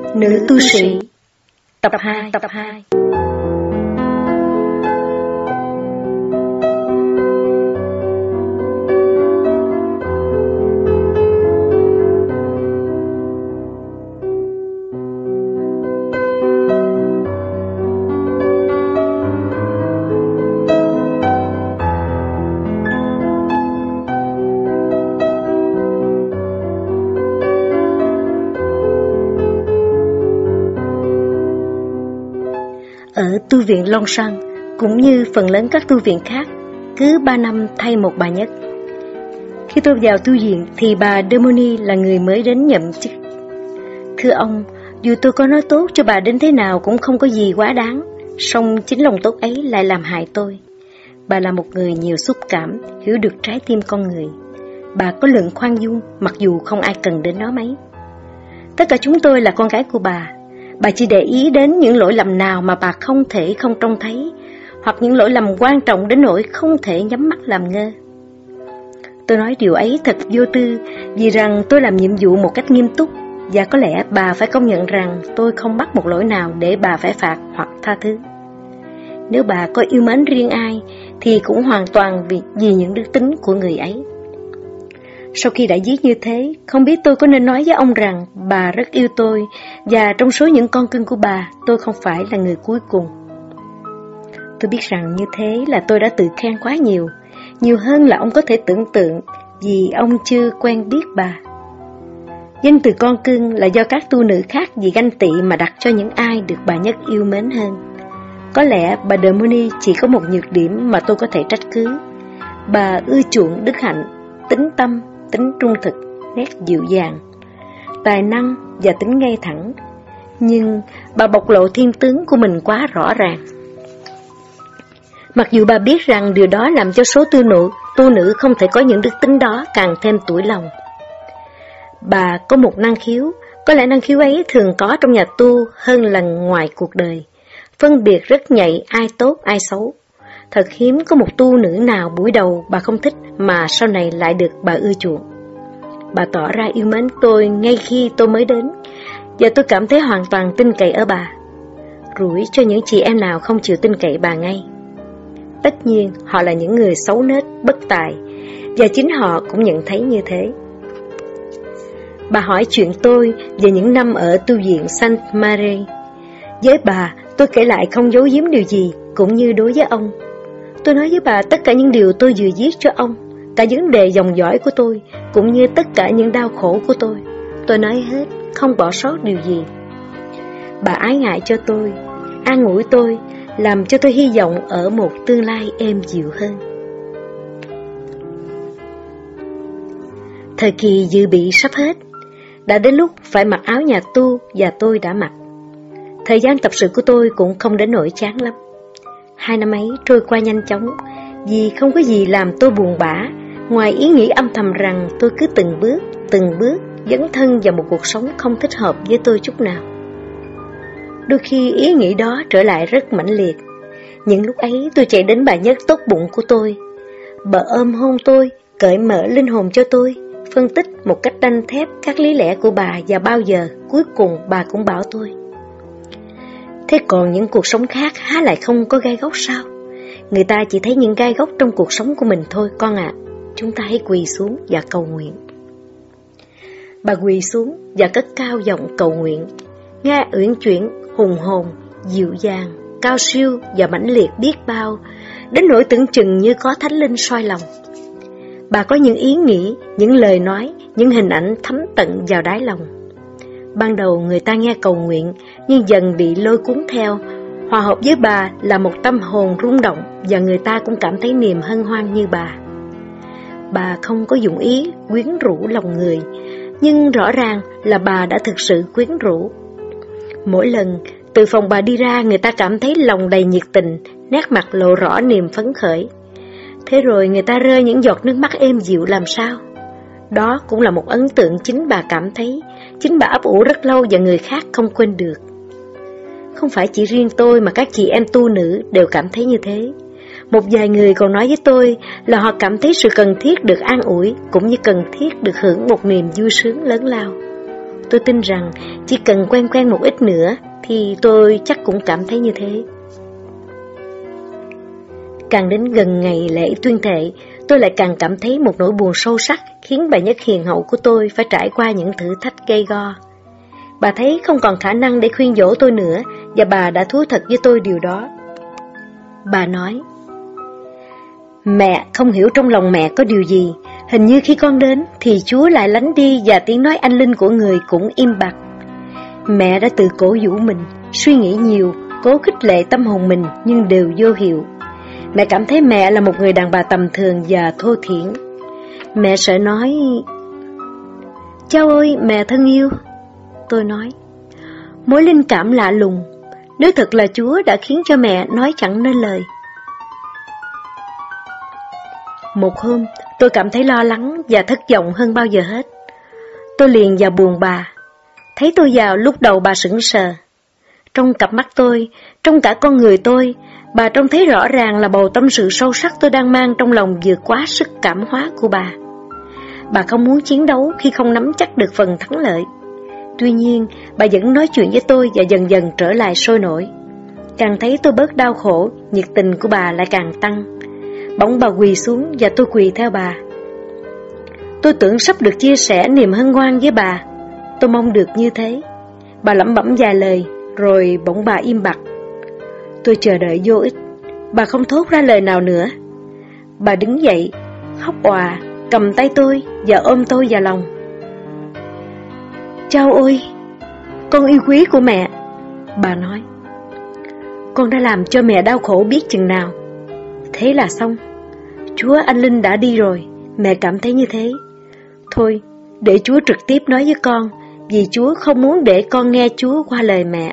Nữ tu sĩ. Tập 2. Ở tu viện Long Sơn, cũng như phần lớn các tu viện khác, cứ 3 năm thay một bà nhất. Khi tôi vào tu viện thì bà Demoni là người mới đến nhậm chức. Thưa ông, dù tôi có nói tốt cho bà đến thế nào cũng không có gì quá đáng, song chính lòng tốt ấy lại làm hại tôi. Bà là một người nhiều xúc cảm, hiểu được trái tim con người. Bà có lượng khoan dung, mặc dù không ai cần đến nó mấy. Tất cả chúng tôi là con gái của bà. Bà chỉ để ý đến những lỗi lầm nào mà bà không thể không trông thấy, hoặc những lỗi lầm quan trọng đến nỗi không thể nhắm mắt làm ngơ. Tôi nói điều ấy thật vô tư, vì rằng tôi làm nhiệm vụ một cách nghiêm túc, và có lẽ bà phải công nhận rằng tôi không mắc một lỗi nào để bà phải phạt hoặc tha thứ. Nếu bà có yêu mến riêng ai, thì cũng hoàn toàn vì những đức tính của người ấy. Sau khi đã viết như thế, không biết tôi có nên nói với ông rằng bà rất yêu tôi, và trong số những con cưng của bà, tôi không phải là người cuối cùng. Tôi biết rằng như thế là tôi đã tự khen quá nhiều hơn là ông có thể tưởng tượng, vì ông chưa quen biết bà. Danh từ con cưng là do các tu nữ khác vì ganh tị mà đặt cho những ai được bà nhất yêu mến hơn. Có lẽ bà Demoni chỉ có một nhược điểm mà tôi có thể trách cứ. Bà ưa chuộng đức hạnh, tính tâm, tính trung thực, nét dịu dàng, tài năng và tính ngay thẳng. Nhưng bà bộc lộ thiên tướng của mình quá rõ ràng. Mặc dù bà biết rằng điều đó làm cho số tu nữ không thể có những đức tính đó càng thêm tủi lòng. Bà có một năng khiếu, có lẽ năng khiếu ấy thường có trong nhà tu hơn là ngoài cuộc đời, phân biệt rất nhạy ai tốt ai xấu. Thật hiếm có một tu nữ nào buổi đầu bà không thích mà sau này lại được bà ưa chuộng. Bà tỏ ra yêu mến tôi ngay khi tôi mới đến, và tôi cảm thấy hoàn toàn tin cậy ở bà. Rủi cho những chị em nào không chịu tin cậy bà ngay. Tất nhiên họ là những người xấu nết, bất tài, và chính họ cũng nhận thấy như thế. Bà hỏi chuyện tôi về những năm ở tu viện Saint Marie. Với bà, tôi kể lại không giấu giếm điều gì, cũng như đối với ông. Tôi nói với bà tất cả những điều tôi vừa viết cho ông, cả vấn đề dòng dõi của tôi, cũng như tất cả những đau khổ của tôi. Tôi nói hết, không bỏ sót điều gì. Bà ái ngại cho tôi, an ủi tôi, làm cho tôi hy vọng ở một tương lai êm dịu hơn. Thời kỳ dự bị sắp hết, đã đến lúc phải mặc áo nhà tu, và tôi đã mặc. Thời gian tập sự của tôi cũng không đến nỗi chán lắm. 2 năm ấy trôi qua nhanh chóng, vì không có gì làm tôi buồn bã, ngoài ý nghĩ âm thầm rằng tôi cứ từng bước dấn thân vào một cuộc sống không thích hợp với tôi chút nào. Đôi khi ý nghĩ đó trở lại rất mãnh liệt. Những lúc ấy tôi chạy đến bà nhất tốt bụng của tôi. Bà ôm hôn tôi, cởi mở linh hồn cho tôi, phân tích một cách đanh thép các lý lẽ của bà, và bao giờ cuối cùng bà cũng bảo tôi: thế còn những cuộc sống khác há lại không có gai góc sao? Người ta chỉ thấy những gai góc trong cuộc sống của mình thôi con ạ. Chúng ta hãy quỳ xuống và cầu nguyện. Bà quỳ xuống và cất cao giọng cầu nguyện, nghe uyển chuyển, hùng hồn, dịu dàng, cao siêu và mãnh liệt biết bao, đến nỗi tưởng chừng như có thánh linh soi lòng. Bà có những ý nghĩ, những lời nói, những hình ảnh thấm tận vào đáy lòng. Ban đầu người ta nghe cầu nguyện, nhưng dần bị lôi cuốn theo. Hòa hợp với bà là một tâm hồn rung động, và người ta cũng cảm thấy niềm hân hoan như bà. Bà không có dụng ý quyến rũ lòng người, nhưng rõ ràng là bà đã thực sự quyến rũ. Mỗi lần từ phòng bà đi ra, người ta cảm thấy lòng đầy nhiệt tình, nét mặt lộ rõ niềm phấn khởi. Thế rồi người ta rơi những giọt nước mắt êm dịu làm sao? Đó cũng là một ấn tượng chính bà cảm thấy, chính bà ấp ủ rất lâu và người khác không quên được. Không phải chỉ riêng tôi mà các chị em tu nữ đều cảm thấy như thế. Một vài người còn nói với tôi là họ cảm thấy sự cần thiết được an ủi, cũng như cần thiết được hưởng một niềm vui sướng lớn lao. Tôi tin rằng chỉ cần quen một ít nữa thì tôi chắc cũng cảm thấy như thế. Càng đến gần ngày lễ tuyên thệ, tôi lại càng cảm thấy một nỗi buồn sâu sắc khiến bà Nhất hiền hậu của tôi phải trải qua những thử thách gay go. Bà thấy không còn khả năng để khuyên dỗ tôi nữa và bà đã thú thật với tôi điều đó. Bà nói: "Mẹ không hiểu trong lòng mẹ có điều gì, hình như khi con đến thì Chúa lại lánh đi và tiếng nói anh linh của người cũng im bặt. Mẹ đã tự cổ vũ mình, suy nghĩ nhiều, cố khích lệ tâm hồn mình nhưng đều vô hiệu. Mẹ cảm thấy mẹ là một người đàn bà tầm thường và thô thiển. Mẹ sợ nói..." "Cháu ơi, mẹ thân yêu," tôi nói, "mối linh cảm lạ lùng, nếu thật là Chúa đã khiến cho mẹ nói chẳng nên lời." Một hôm, tôi cảm thấy lo lắng và thất vọng hơn bao giờ hết. Tôi liền vào buồng bà. Thấy tôi vào, lúc đầu bà sững sờ. Trong cặp mắt tôi, trong cả con người tôi, bà trông thấy rõ ràng là bầu tâm sự sâu sắc tôi đang mang trong lòng vượt quá sức cảm hóa của bà. Bà không muốn chiến đấu khi không nắm chắc được phần thắng lợi. Tuy nhiên, bà vẫn nói chuyện với tôi và dần dần trở lại sôi nổi. Càng thấy tôi bớt đau khổ, nhiệt tình của bà lại càng tăng. Bỗng bà quỳ xuống và tôi quỳ theo bà. Tôi tưởng sắp được chia sẻ niềm hân hoan với bà. Tôi mong được như thế. Bà lẩm bẩm vài lời, rồi bỗng bà im bặt. Tôi chờ đợi vô ích. Bà không thốt ra lời nào nữa. Bà đứng dậy, khóc òa, cầm tay tôi và ôm tôi vào lòng. "Cháu ơi, con yêu quý của mẹ," bà nói, "con đã làm cho mẹ đau khổ biết chừng nào. Thế là xong. Chúa anh linh đã đi rồi, mẹ cảm thấy như thế. Thôi, để Chúa trực tiếp nói với con, vì Chúa không muốn để con nghe Chúa qua lời mẹ."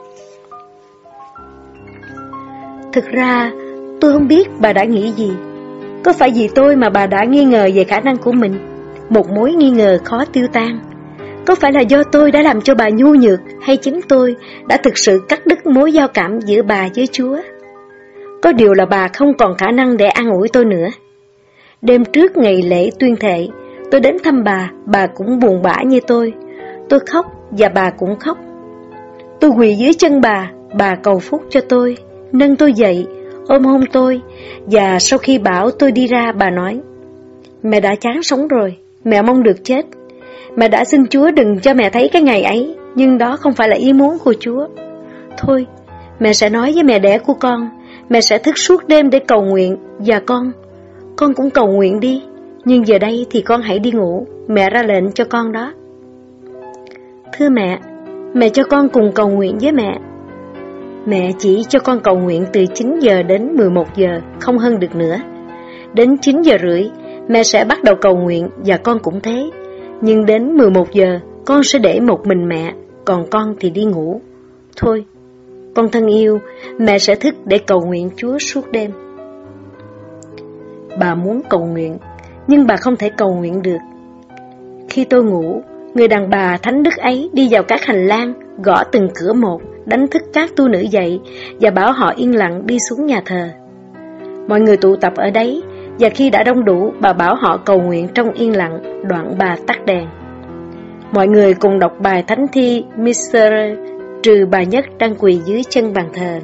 Thực ra, tôi không biết bà đã nghĩ gì. Có phải vì tôi mà bà đã nghi ngờ về khả năng của mình, một mối nghi ngờ khó tiêu tan? Có phải là do tôi đã làm cho bà nhu nhược, hay chính tôi đã thực sự cắt đứt mối giao cảm giữa bà với Chúa? Có điều là bà không còn khả năng để an ủi tôi nữa. Đêm trước ngày lễ tuyên thệ, tôi đến thăm bà cũng buồn bã như tôi. Tôi khóc và bà cũng khóc. Tôi quỳ dưới chân bà cầu phúc cho tôi, nâng tôi dậy, ôm hôn tôi, và sau khi bảo tôi đi ra, bà nói: "Mẹ đã chán sống rồi, mẹ mong được chết. Mẹ đã xin Chúa đừng cho mẹ thấy cái ngày ấy, nhưng đó không phải là ý muốn của Chúa. Thôi, mẹ sẽ nói với mẹ đẻ của con, mẹ sẽ thức suốt đêm để cầu nguyện, và con cũng cầu nguyện đi. Nhưng giờ đây thì con hãy đi ngủ, mẹ ra lệnh cho con đó." "Thưa mẹ cho con cùng cầu nguyện với mẹ." Mẹ chỉ cho con cầu nguyện từ 9 giờ đến 11 giờ, không hơn được nữa. Đến 9 giờ rưỡi, mẹ sẽ bắt đầu cầu nguyện và con cũng thế. Nhưng đến 11 giờ, con sẽ để một mình mẹ, còn con thì đi ngủ. Thôi, con thân yêu, mẹ sẽ thức để cầu nguyện Chúa suốt đêm. Bà muốn cầu nguyện, nhưng bà không thể cầu nguyện được. Khi tôi ngủ, người đàn bà thánh đức ấy đi vào các hành lang, gõ từng cửa một, đánh thức các tu nữ dậy và bảo họ yên lặng đi xuống nhà thờ. Mọi người tụ tập ở đấy, và khi đã đông đủ, bà bảo họ cầu nguyện trong yên lặng, đoạn bà tắt đèn. Mọi người cùng đọc bài thánh thi Miserere, trừ bà Nhất đang quỳ dưới chân bàn thờ.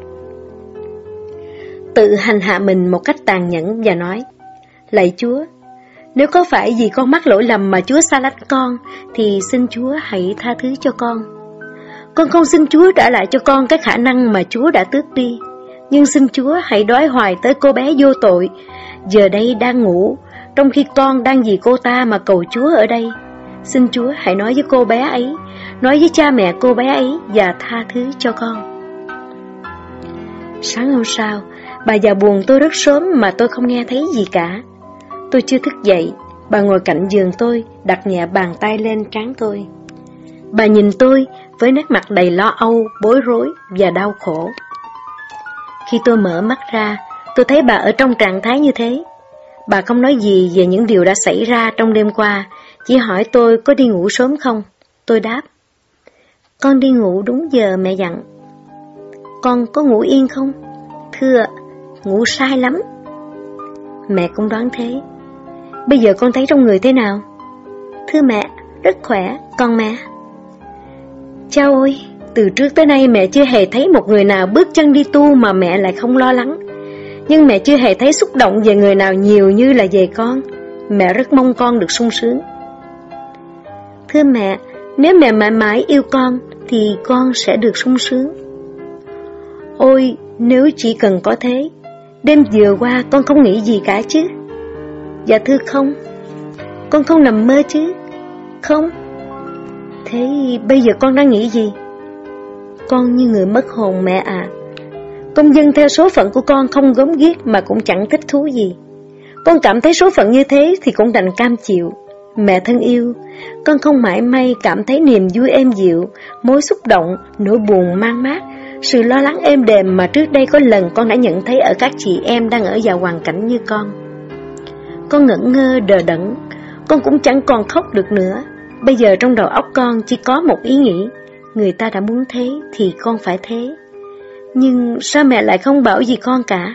Tự hành hạ mình một cách tàn nhẫn và nói: "Lạy Chúa, nếu có phải vì con mắc lỗi lầm mà Chúa xa lánh con, thì xin Chúa hãy tha thứ cho con. Con không xin Chúa trả lại cho con cái khả năng mà Chúa đã tước đi, nhưng xin Chúa hãy đói hoài tới cô bé vô tội, giờ đây đang ngủ, trong khi con đang vì cô ta mà cầu Chúa ở đây. Xin Chúa hãy nói với cô bé ấy, nói với cha mẹ cô bé ấy và tha thứ cho con." Sáng hôm sau, bà vào buồng tôi rất sớm mà tôi không nghe thấy gì cả. Tôi chưa thức dậy, bà ngồi cạnh giường tôi, đặt nhẹ bàn tay lên trán tôi. Bà nhìn tôi với nét mặt đầy lo âu, bối rối và đau khổ. Khi tôi mở mắt ra, tôi thấy bà ở trong trạng thái như thế. Bà không nói gì về những điều đã xảy ra trong đêm qua, chỉ hỏi tôi có đi ngủ sớm không. Tôi đáp: "Con đi ngủ đúng giờ mẹ dặn." "Con có ngủ yên không?" "Thưa, ngủ sai lắm." Mẹ cũng đoán thế. "Bây giờ con thấy trong người thế nào?" "Thưa mẹ, rất khỏe, còn mẹ?" Chao ôi, từ trước tới nay mẹ chưa hề thấy một người nào bước chân đi tu mà mẹ lại không lo lắng. Nhưng mẹ chưa hề thấy xúc động về người nào nhiều như là về con. Mẹ rất mong con được sung sướng. Thưa mẹ, nếu mẹ mãi mãi yêu con thì con sẽ được sung sướng. Ôi, nếu chỉ cần có thế, đêm vừa qua con không nghĩ gì cả chứ? Dạ thưa không. Con không nằm mơ chứ? Không. Thế bây giờ con đang nghĩ gì? Con như người mất hồn mẹ à. Con dâng theo số phận của con không gớm ghiếc mà cũng chẳng thích thú gì. Con cảm thấy số phận như thế thì cũng đành cam chịu. Mẹ thân yêu, con không mãi may cảm thấy niềm vui êm dịu, mối xúc động, nỗi buồn man mác, sự lo lắng êm đềm mà trước đây có lần con đã nhận thấy ở các chị em đang ở vào hoàn cảnh như con. Con ngẩn ngơ đờ đẫn, con cũng chẳng còn khóc được nữa. Bây giờ trong đầu óc con chỉ có một ý nghĩ, người ta đã muốn thế thì con phải thế. Nhưng sao mẹ lại không bảo gì con cả?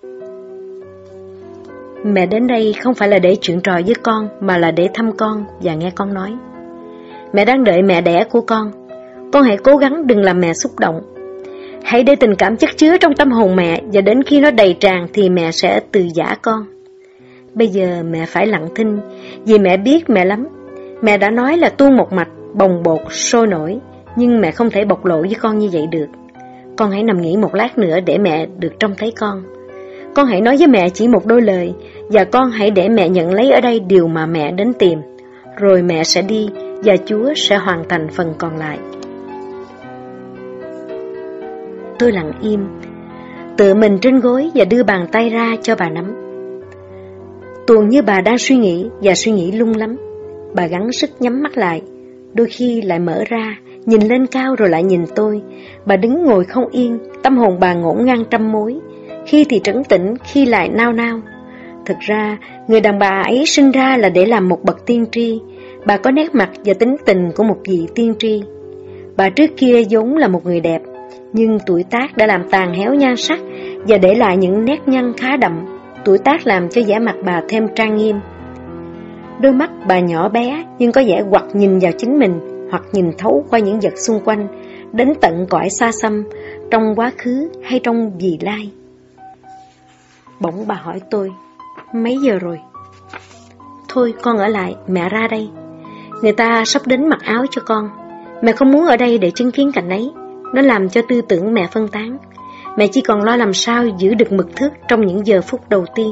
Mẹ đến đây không phải là để chuyện trò với con, mà là để thăm con và nghe con nói. Mẹ đang đợi mẹ đẻ của con hãy cố gắng đừng làm mẹ xúc động. Hãy để tình cảm chất chứa trong tâm hồn mẹ, và đến khi nó đầy tràn thì mẹ sẽ từ giã con. Bây giờ mẹ phải lặng thinh, vì mẹ biết mẹ lắm. Mẹ đã nói là tuôn một mạch, bồng bột, sôi nổi, nhưng mẹ không thể bộc lộ với con như vậy được. Con hãy nằm nghỉ một lát nữa để mẹ được trông thấy con. Con hãy nói với mẹ chỉ một đôi lời, và con hãy để mẹ nhận lấy ở đây điều mà mẹ đến tìm. Rồi mẹ sẽ đi, và Chúa sẽ hoàn thành phần còn lại. Tôi lặng im, tựa mình trên gối và đưa bàn tay ra cho bà nắm. Tuồng như bà đang suy nghĩ, và suy nghĩ lung lắm. Bà gắng sức nhắm mắt lại, đôi khi lại mở ra, nhìn lên cao rồi lại nhìn tôi. Bà đứng ngồi không yên, tâm hồn bà ngổn ngang trăm mối, khi thì trấn tĩnh, khi lại nao nao. Thực ra, người đàn bà ấy sinh ra là để làm một bậc tiên tri. Bà có nét mặt và tính tình của một vị tiên tri. Bà trước kia vốn là một người đẹp, nhưng tuổi tác đã làm tàn héo nhan sắc và để lại những nét nhăn khá đậm. Tuổi tác làm cho vẻ mặt bà thêm trang nghiêm. Đôi mắt bà nhỏ bé nhưng có vẻ hoặc nhìn vào chính mình, hoặc nhìn thấu qua những vật xung quanh, đến tận cõi xa xăm, trong quá khứ hay trong vị lai. Bỗng bà hỏi tôi, mấy giờ rồi? Thôi con ở lại, mẹ ra đây. Người ta sắp đến mặc áo cho con. Mẹ không muốn ở đây để chứng kiến cảnh ấy. Nó làm cho tư tưởng mẹ phân tán. Mẹ chỉ còn lo làm sao giữ được mực thước trong những giờ phút đầu tiên.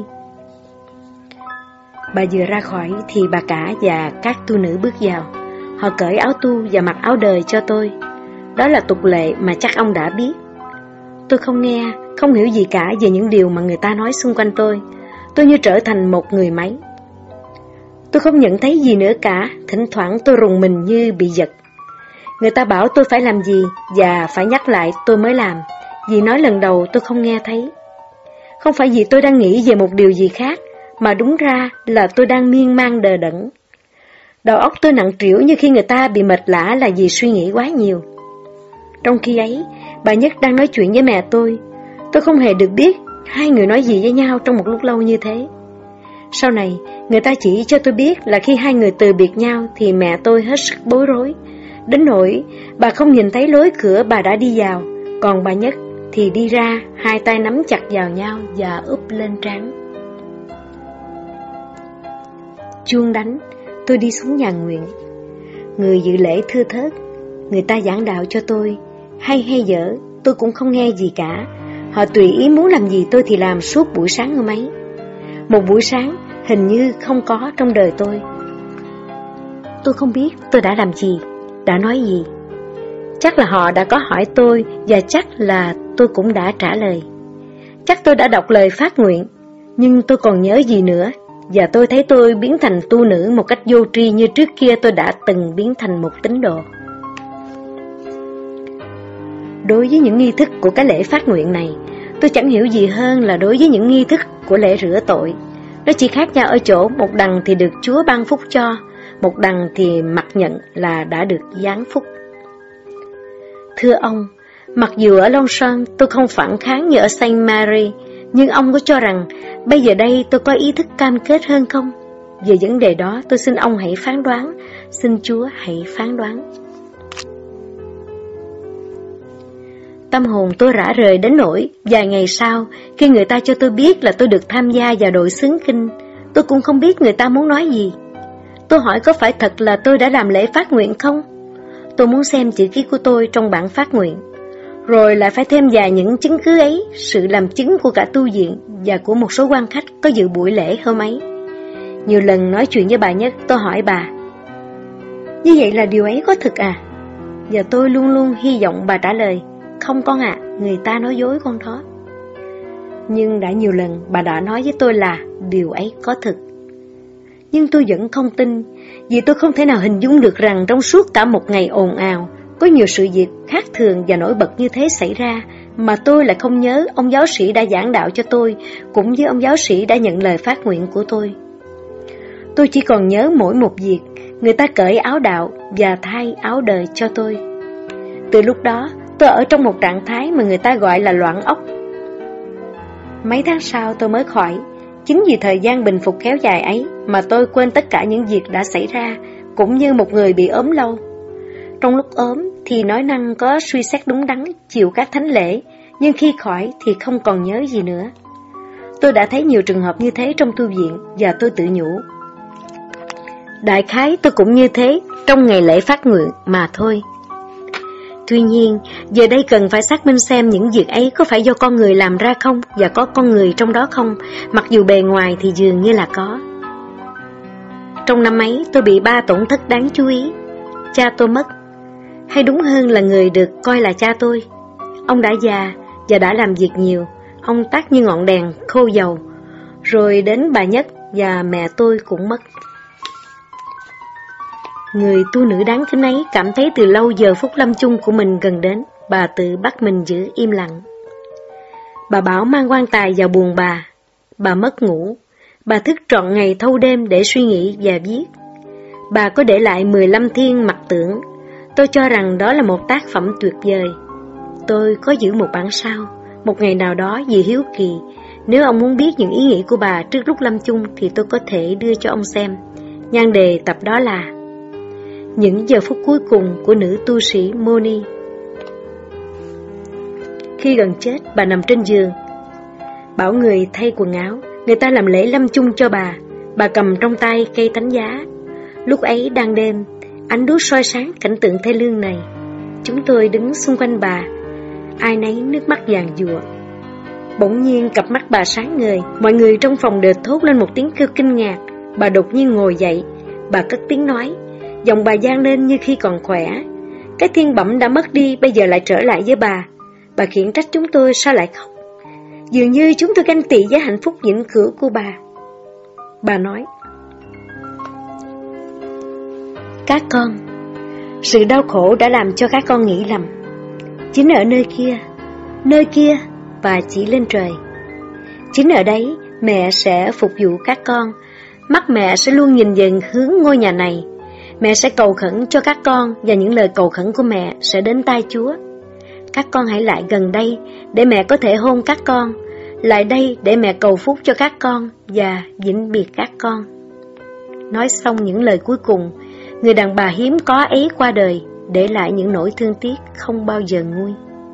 Bà vừa ra khỏi thì bà cả và các tu nữ bước vào. Họ cởi áo tu và mặc áo đời cho tôi. Đó là tục lệ mà chắc ông đã biết. Tôi không nghe, không hiểu gì cả về những điều mà người ta nói xung quanh tôi. Tôi như trở thành một người máy. Tôi không nhận thấy gì nữa cả. Thỉnh thoảng tôi rùng mình như bị giật. Người ta bảo tôi phải làm gì và phải nhắc lại tôi mới làm. Vì nói lần đầu tôi không nghe thấy. Không phải vì tôi đang nghĩ về một điều gì khác, mà đúng ra là tôi đang miên man đờ đẫn. Đầu óc tôi nặng trĩu như khi người ta bị mệt lả là vì suy nghĩ quá nhiều. Trong khi ấy, bà Nhất đang nói chuyện với mẹ tôi. Tôi không hề được biết hai người nói gì với nhau trong một lúc lâu như thế. Sau này, người ta chỉ cho tôi biết là khi hai người từ biệt nhau thì mẹ tôi hết sức bối rối. Đến nỗi bà không nhìn thấy lối cửa bà đã đi vào, còn bà Nhất thì đi ra, hai tay nắm chặt vào nhau và úp lên trán. Chuông đánh, tôi đi xuống nhà nguyện. Người dự lễ thưa thớt, người ta giảng đạo cho tôi, hay dở, tôi cũng không nghe gì cả. Họ tùy ý muốn làm gì tôi thì làm suốt buổi sáng hôm ấy. Một buổi sáng hình như không có trong đời tôi. Tôi không biết tôi đã làm gì, đã nói gì. Chắc là họ đã có hỏi tôi và chắc là tôi cũng đã trả lời. Chắc tôi đã đọc lời phát nguyện, nhưng tôi còn nhớ gì nữa. Và tôi thấy tôi biến thành tu nữ một cách vô tri như trước kia tôi đã từng biến thành một tín đồ. Đối với những nghi thức của cái lễ phát nguyện này, tôi chẳng hiểu gì hơn là đối với những nghi thức của lễ rửa tội. Nó chỉ khác nhau ở chỗ một đằng thì được Chúa ban phúc cho, một đằng thì mặc nhận là đã được giáng phúc. Thưa ông, mặc dù ở Longchamp tôi không phản kháng như ở Saint Mary, nhưng ông có cho rằng bây giờ đây tôi có ý thức cam kết hơn không? Về vấn đề đó tôi xin ông hãy phán đoán, xin Chúa hãy phán đoán. Tâm hồn tôi rã rời đến nỗi vài ngày sau, khi người ta cho tôi biết là tôi được tham gia vào đội xướng kinh, tôi cũng không biết người ta muốn nói gì. Tôi hỏi có phải thật là tôi đã làm lễ phát nguyện không? Tôi muốn xem chữ ký của tôi trong bản phát nguyện, rồi lại phải thêm vài những chứng cứ ấy, sự làm chứng của cả tu viện và của một số quan khách có dự buổi lễ hôm ấy. Nhiều lần nói chuyện với bà Nhất, tôi hỏi bà, như vậy là điều ấy có thực à? Và tôi luôn luôn hy vọng bà trả lời, không con ạ, người ta nói dối con đó. Nhưng đã nhiều lần bà đã nói với tôi là điều ấy có thực. Nhưng tôi vẫn không tin, vì tôi không thể nào hình dung được rằng trong suốt cả một ngày ồn ào, có nhiều sự việc khác thường và nổi bật như thế xảy ra, mà tôi lại không nhớ ông giáo sĩ đã giảng đạo cho tôi, cũng như ông giáo sĩ đã nhận lời phát nguyện của tôi. Tôi chỉ còn nhớ mỗi một việc, người ta cởi áo đạo và thay áo đời cho tôi. Từ lúc đó, tôi ở trong một trạng thái mà người ta gọi là loạn óc. Mấy tháng sau tôi mới khỏi. Chính vì thời gian bình phục kéo dài ấy mà tôi quên tất cả những việc đã xảy ra, cũng như một người bị ốm lâu. Trong lúc ốm thì nói năng có suy xét đúng đắn, chịu các thánh lễ, nhưng khi khỏi thì không còn nhớ gì nữa. Tôi đã thấy nhiều trường hợp như thế trong tu viện và tôi tự nhủ, đại khái tôi cũng như thế trong ngày lễ phát nguyện mà thôi. Tuy nhiên, giờ đây cần phải xác minh xem những việc ấy có phải do con người làm ra không và có con người trong đó không, mặc dù bề ngoài thì dường như là có. Trong năm ấy, tôi bị 3 tổn thất đáng chú ý. Cha tôi mất, hay đúng hơn là người được coi là cha tôi. Ông đã già và đã làm việc nhiều, ông tắt như ngọn đèn khô dầu. Rồi đến bà Nhất và mẹ tôi cũng mất. Người tu nữ đáng kính ấy cảm thấy từ lâu giờ phút lâm chung của mình gần đến, bà tự bắt mình giữ im lặng. Bà bảo mang quan tài vào buồng bà mất ngủ, bà thức trọn ngày thâu đêm để suy nghĩ và viết. Bà có để lại 15 thiên mặt tượng, tôi cho rằng đó là một tác phẩm tuyệt vời. Tôi có giữ một bản sao, một ngày nào đó vì hiếu kỳ, nếu ông muốn biết những ý nghĩ của bà trước lúc lâm chung thì tôi có thể đưa cho ông xem. Nhan đề tập đó là những giờ phút cuối cùng của nữ tu sĩ Moni. Khi gần chết, bà nằm trên giường, bảo người thay quần áo, người ta làm lễ lâm chung cho bà cầm trong tay cây thánh giá. Lúc ấy đang đêm, ánh đuốc soi sáng cảnh tượng thê lương này. Chúng tôi đứng xung quanh bà, ai nấy nước mắt giàn giụa. Bỗng nhiên cặp mắt bà sáng ngời, mọi người trong phòng đều thốt lên một tiếng kêu kinh ngạc. Bà đột nhiên ngồi dậy, bà cất tiếng nói, giọng bà vang lên như khi còn khỏe. Cái thiên bẩm đã mất đi, bây giờ lại trở lại với bà. Bà khiển trách chúng tôi sao lại khóc. Dường như chúng tôi ganh tị với hạnh phúc vĩnh cửu của bà. Bà nói, các con, sự đau khổ đã làm cho các con nghĩ lầm. Chính ở nơi kia, và chỉ lên trời. Chính ở đấy, mẹ sẽ phục vụ các con. Mắt mẹ sẽ luôn nhìn về hướng ngôi nhà này. Mẹ sẽ cầu khẩn cho các con, và những lời cầu khẩn của mẹ sẽ đến tai Chúa. Các con hãy lại gần đây, để mẹ có thể hôn các con. Lại đây để mẹ cầu phúc cho các con, và vĩnh biệt các con. Nói xong những lời cuối cùng, người đàn bà hiếm có ấy qua đời, để lại những nỗi thương tiếc không bao giờ nguôi.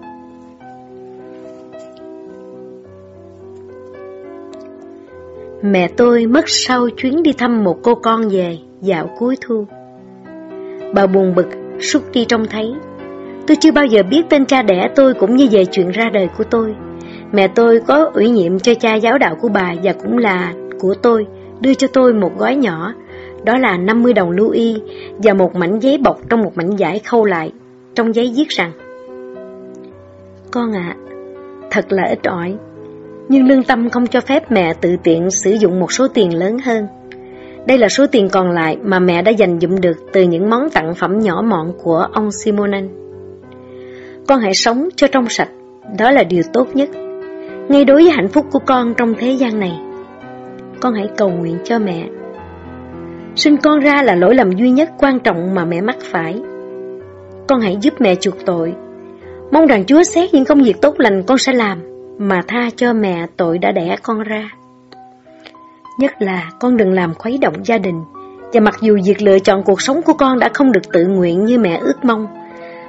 Mẹ tôi mất sau chuyến đi thăm một cô con về dạo cuối thu. Bà buồn bực, sút đi trông thấy. Tôi chưa bao giờ biết tên cha đẻ tôi cũng như về chuyện ra đời của tôi. Mẹ tôi có ủy nhiệm cho cha giáo đạo của bà và cũng là của tôi, đưa cho tôi một gói nhỏ. Đó là 50 đồng lưu y và một mảnh giấy bọc trong một mảnh vải khâu lại. Trong giấy viết rằng, con ạ, thật là ít ỏi, nhưng lương tâm không cho phép mẹ tự tiện sử dụng một số tiền lớn hơn. Đây là số tiền còn lại mà mẹ đã dành dụm được từ những món tặng phẩm nhỏ mọn của ông Simonen. Con hãy sống cho trong sạch, đó là điều tốt nhất. Ngay đối với hạnh phúc của con trong thế gian này, con hãy cầu nguyện cho mẹ. Sinh con ra là lỗi lầm duy nhất quan trọng mà mẹ mắc phải. Con hãy giúp mẹ chuộc tội. Mong rằng Chúa xét những công việc tốt lành con sẽ làm, mà tha cho mẹ tội đã đẻ con ra. Nhất là con đừng làm khuấy động gia đình. Và mặc dù việc lựa chọn cuộc sống của con đã không được tự nguyện như mẹ ước mong,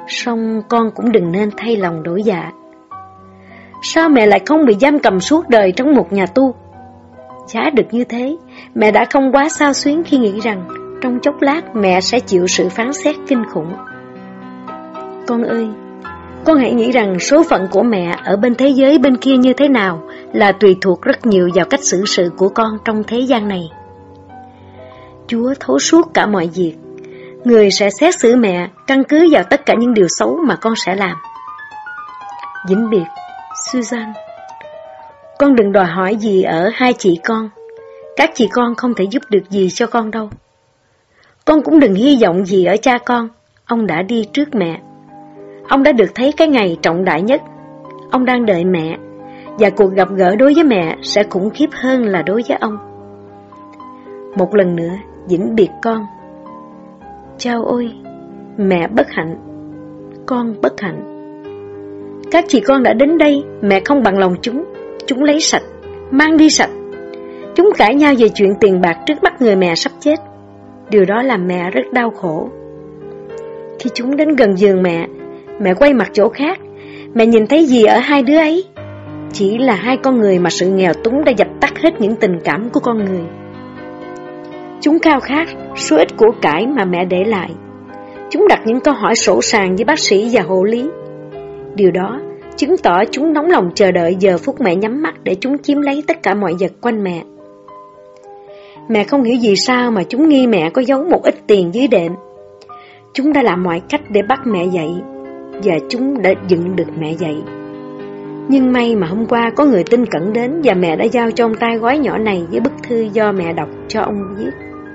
Song con cũng đừng nên thay lòng đổi dạ. Sao mẹ lại không bị giam cầm suốt đời trong một nhà tu? Chả được như thế, mẹ đã không quá xao xuyến khi nghĩ rằng trong chốc lát mẹ sẽ chịu sự phán xét kinh khủng. Con ơi, con hãy nghĩ rằng số phận của mẹ ở bên thế giới bên kia như thế nào là tùy thuộc rất nhiều vào cách xử sự của con trong thế gian này. Chúa thấu suốt cả mọi việc. Người sẽ xét xử mẹ căn cứ vào tất cả những điều xấu mà con sẽ làm. Vĩnh biệt, Susan. Con đừng đòi hỏi gì ở hai chị con. Các chị con không thể giúp được gì cho con đâu. Con cũng đừng hy vọng gì ở cha con. Ông đã đi trước mẹ. Ông đã được thấy cái ngày trọng đại nhất. Ông đang đợi mẹ, và cuộc gặp gỡ đối với mẹ sẽ khủng khiếp hơn là đối với ông. Một lần nữa, vĩnh biệt con. Chao ôi, mẹ bất hạnh, con bất hạnh. Các chị con đã đến đây, mẹ không bằng lòng chúng lấy sạch, mang đi sạch. Chúng cãi nhau về chuyện tiền bạc trước mắt người mẹ sắp chết. Điều đó làm mẹ rất đau khổ. Khi chúng đến gần giường mẹ quay mặt chỗ khác. Mẹ nhìn thấy gì ở hai đứa ấy? Chỉ là hai con người mà sự nghèo túng đã dập tắt hết những tình cảm của con người. Chúng khao khát số ít của cải mà mẹ để lại. Chúng đặt những câu hỏi sổ sàng với bác sĩ và hộ lý. Điều đó chứng tỏ chúng nóng lòng chờ đợi giờ phút mẹ nhắm mắt để chúng chiếm lấy tất cả mọi vật quanh mẹ. Mẹ không hiểu vì sao mà chúng nghi mẹ có giấu một ít tiền dưới đệm. Chúng đã làm mọi cách để bắt mẹ dậy, và chúng đã dựng được mẹ dậy. Nhưng may mà hôm qua có người tin cẩn đến, và mẹ đã giao cho ông ta gói nhỏ này với bức thư do mẹ đọc cho ông viết.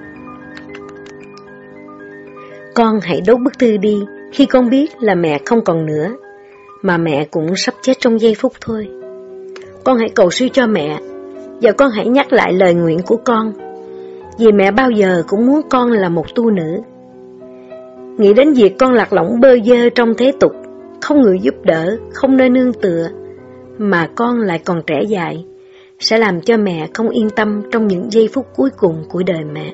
Con hãy đốt bức thư đi khi con biết là mẹ không còn nữa, mà mẹ cũng sắp chết trong giây phút thôi. Con hãy cầu siêu cho mẹ, và con hãy nhắc lại lời nguyện của con, vì mẹ bao giờ cũng muốn con là một tu nữ. Nghĩ đến việc con lạc lõng bơ vơ trong thế tục, không người giúp đỡ, không nơi nương tựa, mà con lại còn trẻ dại, sẽ làm cho mẹ không yên tâm trong những giây phút cuối cùng của đời mẹ.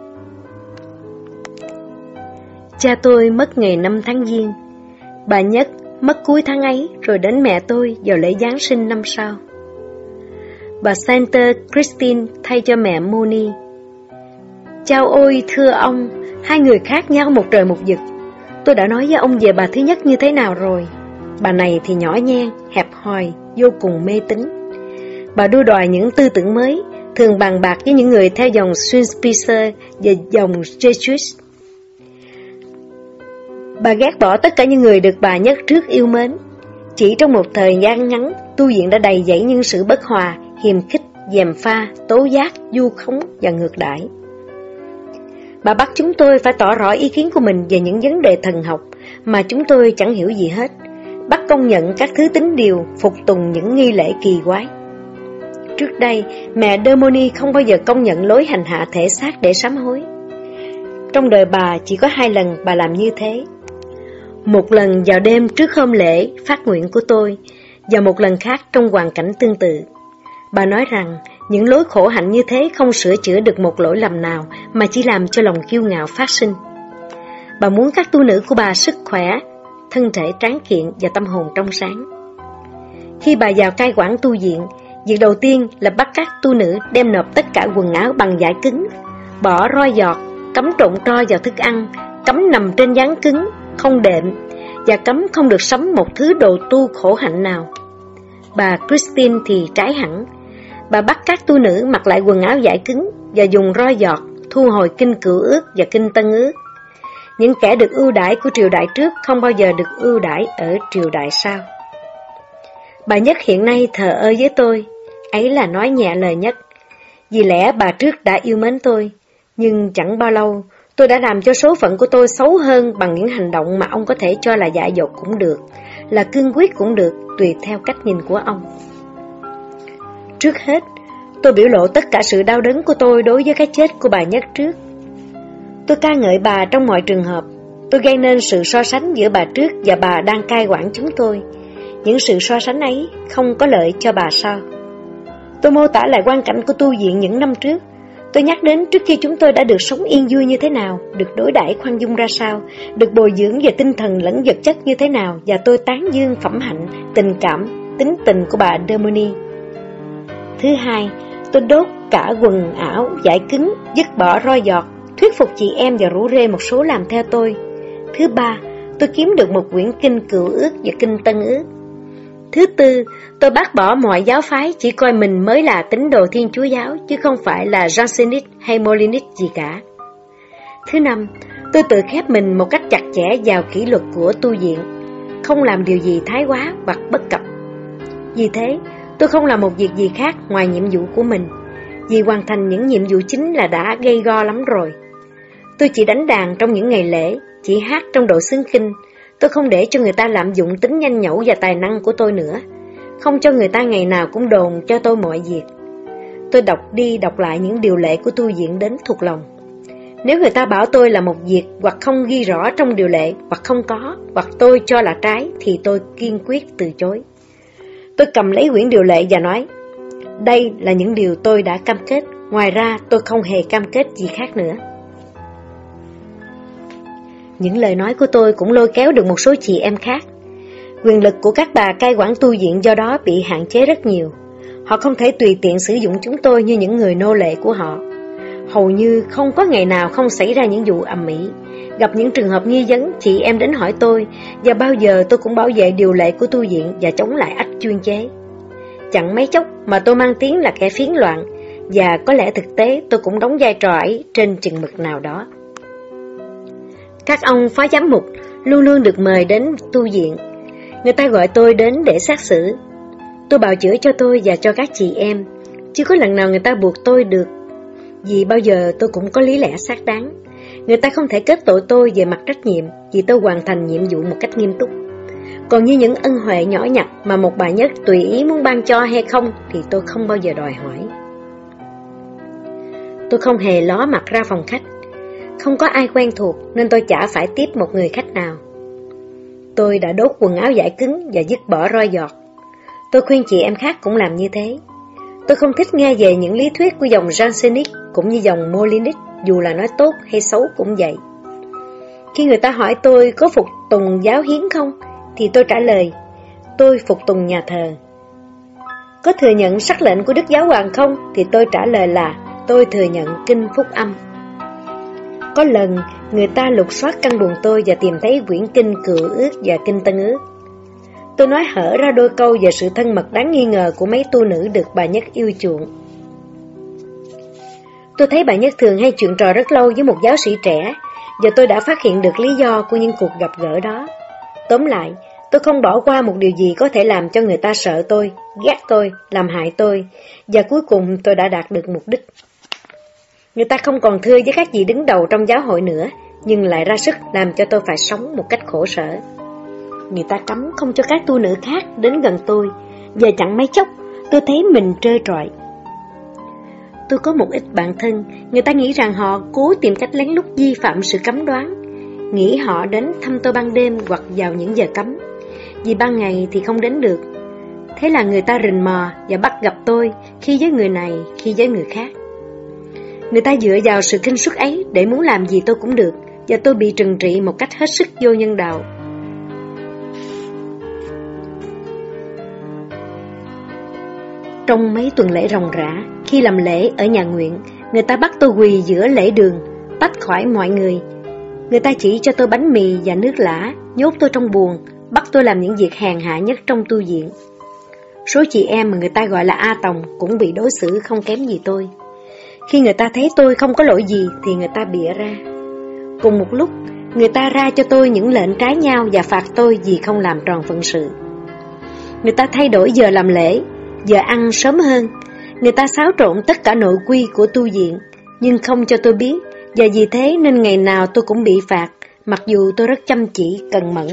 Cha tôi mất ngày 5 tháng Giêng, bà Nhất mất cuối tháng ấy, rồi đến mẹ tôi vào lễ Giáng sinh năm sau. Bà Sainte Christine thay cho mẹ Moni. Chao ôi thưa ông, hai người khác nhau một trời một vực. Tôi đã nói với ông về bà thứ nhất như thế nào rồi. Bà này thì nhỏ nhen, hẹp hòi, vô cùng mê tín. Bà đua đòi những tư tưởng mới, thường bàn bạc với những người theo dòng Swinspitzer và dòng Jesuit. Bà ghét bỏ tất cả những người được bà Nhất trước yêu mến. Chỉ trong một thời gian ngắn, tu viện đã đầy dẫy những sự bất hòa, hiềm khích, gièm pha, tố giác, vu khống và ngược đãi. Bà bắt chúng tôi phải tỏ rõ ý kiến của mình về những vấn đề thần học mà chúng tôi chẳng hiểu gì hết, bắt công nhận các thứ tín điều, phục tùng những nghi lễ kỳ quái. Trước đây, mẹ De Moni không bao giờ công nhận lối hành hạ thể xác để sám hối. Trong đời bà chỉ có 2 lần bà làm như thế. Một lần vào đêm trước hôm lễ phát nguyện của tôi, và một lần khác trong hoàn cảnh tương tự. Bà nói rằng những lối khổ hạnh như thế không sửa chữa được một lỗi lầm nào, mà chỉ làm cho lòng kiêu ngạo phát sinh. Bà muốn các tu nữ của bà sức khỏe, thân thể tráng kiện và tâm hồn trong sáng. Khi bà vào cai quản tu viện, việc đầu tiên là bắt các tu nữ đem nộp tất cả quần áo bằng vải cứng, bỏ roi giọt, cấm trộn tro vào thức ăn, cấm nằm trên ván cứng, không đệm, và cấm không được sắm một thứ đồ tu khổ hạnh nào. Bà Christine thì trái hẳn. Bà bắt các tu nữ mặc lại quần áo vải cứng và dùng roi giọt thu hồi kinh Cựu Ước và kinh Tân Ước. Những kẻ được ưu đãi của triều đại trước không bao giờ được ưu đãi ở triều đại sau. Bà Nhất hiện nay thờ ơ với tôi, ấy là nói nhẹ lời nhất. Vì lẽ bà trước đã yêu mến tôi, nhưng chẳng bao lâu tôi đã làm cho số phận của tôi xấu hơn bằng những hành động mà ông có thể cho là dại dột cũng được, là cương quyết cũng được, tùy theo cách nhìn của ông. Trước hết, tôi biểu lộ tất cả sự đau đớn của tôi đối với cái chết của bà Nhất trước. Tôi ca ngợi bà trong mọi trường hợp. Tôi gây nên sự so sánh giữa bà trước và bà đang cai quản chúng tôi. Những sự so sánh ấy không có lợi cho bà sau. Tôi mô tả lại quan cảnh của tu viện những năm trước. Tôi nhắc đến trước khi chúng tôi đã được sống yên vui như thế nào, được đối đãi khoan dung ra sao, được bồi dưỡng về tinh thần lẫn vật chất như thế nào, và tôi tán dương phẩm hạnh, tình cảm, tính tình của bà Dermody. Thứ hai, tôi đốt cả quần áo vải cứng, dứt bỏ roi giọt, thuyết phục chị em và rủ rê một số làm theo tôi. Thứ ba, tôi kiếm được một quyển kinh Cựu Ước và kinh Tân Ước. Thứ tư, tôi bác bỏ mọi giáo phái, chỉ coi mình mới là tín đồ Thiên Chúa giáo, chứ không phải là Jansenist hay Molinist gì cả. Thứ năm, tôi tự khép mình một cách chặt chẽ vào kỷ luật của tu viện, không làm điều gì thái quá hoặc bất cập. Vì thế, tôi không làm một việc gì khác ngoài nhiệm vụ của mình, vì hoàn thành những nhiệm vụ chính là đã gây go lắm rồi. Tôi chỉ đánh đàn trong những ngày lễ, chỉ hát trong đội xướng kinh. Tôi không để cho người ta lạm dụng tính nhanh nhẩu và tài năng của tôi nữa, không cho người ta ngày nào cũng đồn cho tôi mọi việc. Tôi đọc đi đọc lại những điều lệ của tu viện đến thuộc lòng. Nếu người ta bảo tôi là một việc hoặc không ghi rõ trong điều lệ, hoặc không có, hoặc tôi cho là trái, thì tôi kiên quyết từ chối. Tôi cầm lấy quyển điều lệ và nói, đây là những điều tôi đã cam kết, ngoài ra tôi không hề cam kết gì khác nữa. Những lời nói của tôi cũng lôi kéo được một số chị em khác. Quyền lực của các bà cai quản tu viện do đó bị hạn chế rất nhiều. Họ không thể tùy tiện sử dụng chúng tôi như những người nô lệ của họ. Hầu như không có ngày nào không xảy ra những vụ ầm ĩ. Gặp những trường hợp nghi vấn, chị em đến hỏi tôi, và bao giờ tôi cũng bảo vệ điều lệ của tu viện và chống lại ách chuyên chế. Chẳng mấy chốc mà tôi mang tiếng là kẻ phiến loạn, và có lẽ thực tế tôi cũng đóng vai trò ấy trên chừng mực nào đó. Các ông phó giám mục luôn luôn được mời đến tu viện. Người ta gọi tôi đến để xét xử. Tôi bào chữa cho tôi và cho các chị em, chứ có lần nào người ta buộc tôi được, vì bao giờ tôi cũng có lý lẽ xác đáng. Người ta không thể kết tội tôi về mặt trách nhiệm, vì tôi hoàn thành nhiệm vụ một cách nghiêm túc. Còn như những ân huệ nhỏ nhặt mà một bà nhất tùy ý muốn ban cho hay không, thì tôi không bao giờ đòi hỏi. Tôi không hề ló mặt ra phòng khách. Không có ai quen thuộc nên tôi chả phải tiếp một người khách nào. Tôi đã đốt quần áo vải cứng và dứt bỏ roi giọt. Tôi khuyên chị em khác cũng làm như thế. Tôi không thích nghe về những lý thuyết của dòng Jansenist cũng như dòng Molinist, dù là nói tốt hay xấu cũng vậy. Khi người ta hỏi tôi có phục tùng giáo hiến không, thì tôi trả lời, tôi phục tùng nhà thờ. Có thừa nhận sắc lệnh của Đức Giáo Hoàng không, thì tôi trả lời là tôi thừa nhận kinh Phúc Âm. Có lần, người ta lục soát căn buồng tôi và tìm thấy quyển kinh Cựu Ước và kinh Tân Ước. Tôi nói hở ra đôi câu về sự thân mật đáng nghi ngờ của mấy tu nữ được bà Nhất yêu chuộng. Tôi thấy bà Nhất thường hay chuyện trò rất lâu với một giáo sĩ trẻ, và tôi đã phát hiện được lý do của những cuộc gặp gỡ đó. Tóm lại, tôi không bỏ qua một điều gì có thể làm cho người ta sợ tôi, ghét tôi, làm hại tôi, và cuối cùng tôi đã đạt được mục đích. Người ta không còn thưa với các vị đứng đầu trong giáo hội nữa, nhưng lại ra sức làm cho tôi phải sống một cách khổ sở. Người ta cấm không cho các tu nữ khác đến gần tôi, và chẳng mấy chốc tôi thấy mình trơ trọi. Tôi có một ít bạn thân, người ta nghĩ rằng họ cố tìm cách lén lút vi phạm sự cấm đoán, nghĩ họ đến thăm tôi ban đêm hoặc vào những giờ cấm, vì ban ngày thì không đến được. Thế là người ta rình mò và bắt gặp tôi, khi với người này, khi với người khác. Người ta dựa vào sự kinh suất ấy để muốn làm gì tôi cũng được, và tôi bị trừng trị một cách hết sức vô nhân đạo. Trong mấy tuần lễ ròng rã, khi làm lễ ở nhà nguyện, người ta bắt tôi quỳ giữa lễ đường, tách khỏi mọi người. Người ta chỉ cho tôi bánh mì và nước lã, nhốt tôi trong buồng, bắt tôi làm những việc hèn hạ nhất trong tu viện. Số chị em mà người ta gọi là A Tòng cũng bị đối xử không kém gì tôi. Khi người ta thấy tôi không có lỗi gì thì người ta bịa ra. Cùng một lúc, người ta ra cho tôi những lệnh trái nhau và phạt tôi vì không làm tròn phận sự. Người ta thay đổi giờ làm lễ, giờ ăn sớm hơn. Người ta xáo trộn tất cả nội quy của tu viện, nhưng không cho tôi biết, và vì thế nên ngày nào tôi cũng bị phạt, mặc dù tôi rất chăm chỉ, cần mẫn.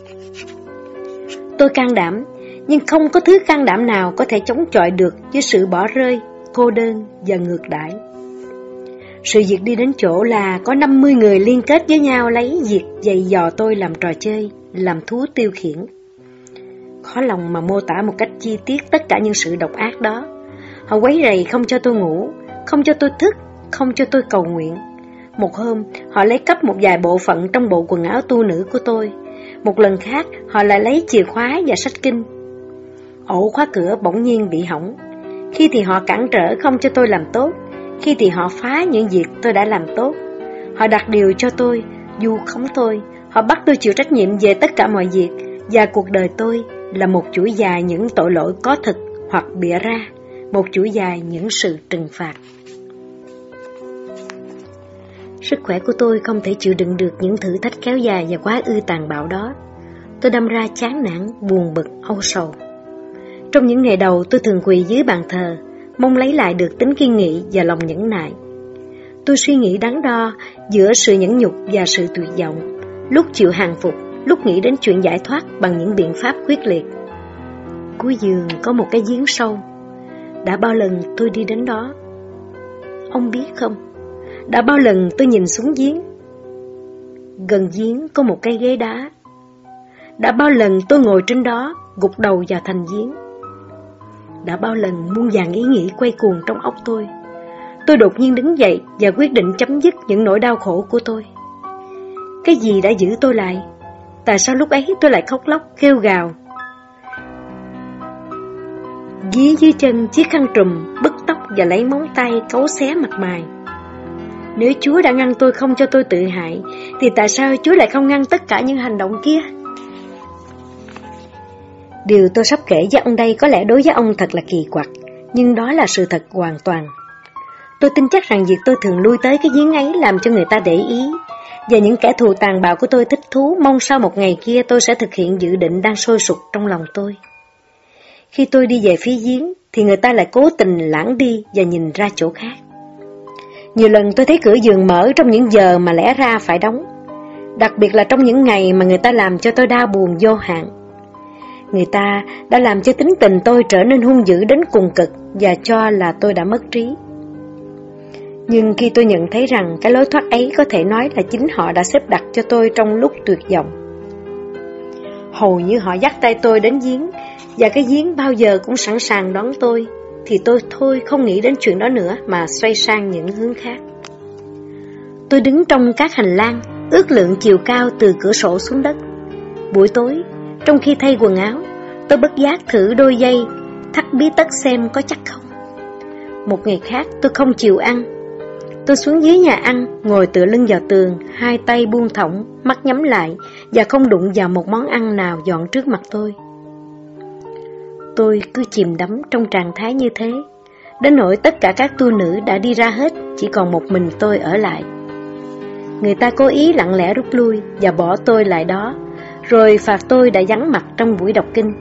Tôi can đảm, nhưng không có thứ can đảm nào có thể chống chọi được với sự bỏ rơi, cô đơn và ngược đãi. Sự việc đi đến chỗ là có 50 người liên kết với nhau lấy việc giày dò tôi làm trò chơi, làm thú tiêu khiển. Khó lòng mà mô tả một cách chi tiết tất cả những sự độc ác đó. Họ quấy rầy không cho tôi ngủ, không cho tôi thức, không cho tôi cầu nguyện. Một hôm, họ lấy cắp một vài bộ phận trong bộ quần áo tu nữ của tôi. Một lần khác, họ lại lấy chìa khóa và sách kinh. Ổ khóa cửa bỗng nhiên bị hỏng. Khi thì họ cản trở không cho tôi làm tốt, khi thì họ phá những việc tôi đã làm tốt. Họ đặt điều cho tôi, vu khống tôi. Họ bắt tôi chịu trách nhiệm về tất cả mọi việc, và cuộc đời tôi là một chuỗi dài những tội lỗi có thực hoặc bịa ra, một chuỗi dài những sự trừng phạt. Sức khỏe của tôi không thể chịu đựng được những thử thách kéo dài và quá ư tàn bạo đó. Tôi đâm ra chán nản, buồn bực, âu sầu. Trong những ngày đầu, tôi thường quỳ dưới bàn thờ, mong lấy lại được tính kiên nghị và lòng nhẫn nại. Tôi suy nghĩ đắn đo giữa sự nhẫn nhục và sự tuyệt vọng, lúc chịu hàng phục, lúc nghĩ đến chuyện giải thoát bằng những biện pháp quyết liệt. Cuối giường có một cái giếng sâu. Đã bao lần tôi đi đến đó? Ông biết không? Đã bao lần tôi nhìn xuống giếng? Gần giếng có một cái ghế đá. Đã bao lần tôi ngồi trên đó, gục đầu vào thành giếng? Đã bao lần muôn vàn ý nghĩ quay cuồng trong óc tôi. Tôi đột nhiên đứng dậy và quyết định chấm dứt những nỗi đau khổ của tôi. Cái gì đã giữ tôi lại? Tại sao lúc ấy tôi lại khóc lóc, kêu gào? Dí dưới chân chiếc khăn trùm, bứt tóc và lấy móng tay cấu xé mặt mày. Nếu Chúa đã ngăn tôi không cho tôi tự hại, thì tại sao Chúa lại không ngăn tất cả những hành động kia? Điều tôi sắp kể với ông đây có lẽ đối với ông thật là kỳ quặc, nhưng đó là sự thật hoàn toàn. Tôi tin chắc rằng việc tôi thường lui tới cái giếng ấy làm cho người ta để ý, và những kẻ thù tàn bạo của tôi thích thú mong sau một ngày kia tôi sẽ thực hiện dự định đang sôi sục trong lòng tôi. Khi tôi đi về phía giếng, thì người ta lại cố tình lãng đi và nhìn ra chỗ khác. Nhiều lần tôi thấy cửa giường mở trong những giờ mà lẽ ra phải đóng, đặc biệt là trong những ngày mà người ta làm cho tôi đau buồn vô hạn. Người ta đã làm cho tính tình tôi trở nên hung dữ đến cùng cực và cho là tôi đã mất trí. Nhưng khi tôi nhận thấy rằng cái lối thoát ấy có thể nói là chính họ đã xếp đặt cho tôi trong lúc tuyệt vọng. Hầu như họ dắt tay tôi đến giếng, và cái giếng bao giờ cũng sẵn sàng đón tôi, thì tôi thôi không nghĩ đến chuyện đó nữa mà xoay sang những hướng khác. Tôi đứng trong các hành lang, ước lượng chiều cao từ cửa sổ xuống đất. Buổi tối, trong khi thay quần áo, tôi bất giác thử đôi giày, thắt bí tất xem có chắc không. Một ngày khác tôi không chịu ăn. Tôi xuống dưới nhà ăn, ngồi tựa lưng vào tường, hai tay buông thõng, mắt nhắm lại và không đụng vào một món ăn nào dọn trước mặt tôi. Tôi cứ chìm đắm trong trạng thái như thế, đến nỗi tất cả các tu nữ đã đi ra hết, chỉ còn một mình tôi ở lại. Người ta cố ý lặng lẽ rút lui và bỏ tôi lại đó, rồi phạt tôi đã vắng mặt trong buổi đọc kinh.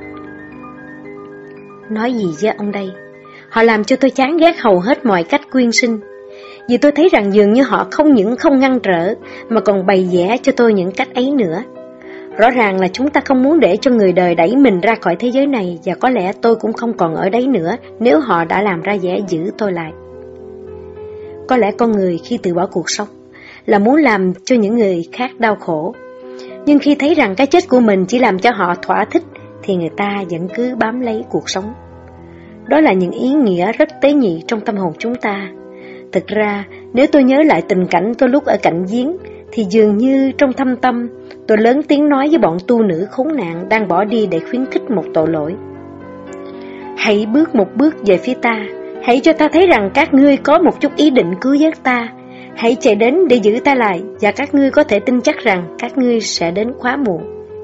Nói gì với ông đây? Họ làm cho tôi chán ghét hầu hết mọi cách quyên sinh, vì tôi thấy rằng dường như họ không những không ngăn trở, mà còn bày vẽ cho tôi những cách ấy nữa. Rõ ràng là chúng ta không muốn để cho người đời đẩy mình ra khỏi thế giới này, và có lẽ tôi cũng không còn ở đấy nữa nếu họ đã làm ra vẻ giữ tôi lại. Có lẽ con người khi từ bỏ cuộc sống là muốn làm cho những người khác đau khổ, nhưng khi thấy rằng cái chết của mình chỉ làm cho họ thỏa thích, thì người ta vẫn cứ bám lấy cuộc sống. Đó là những ý nghĩa rất tế nhị trong tâm hồn chúng ta. Thực ra, nếu tôi nhớ lại tình cảnh tôi lúc ở cạnh giếng, thì dường như trong thâm tâm, tôi lớn tiếng nói với bọn tu nữ khốn nạn đang bỏ đi để khuyến khích một tội lỗi. Hãy bước một bước về phía ta, hãy cho ta thấy rằng các ngươi có một chút ý định cứu vớt ta. Hãy chạy đến để giữ ta lại, và các ngươi có thể tin chắc rằng các ngươi sẽ đến quá muộn.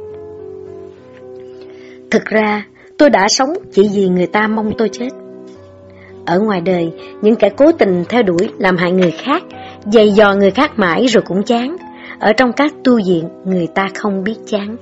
Thực ra, tôi đã sống chỉ vì người ta mong tôi chết. Ở ngoài đời, những kẻ cố tình theo đuổi làm hại người khác, giày dò người khác mãi rồi cũng chán. Ở trong các tu viện, người ta không biết chán.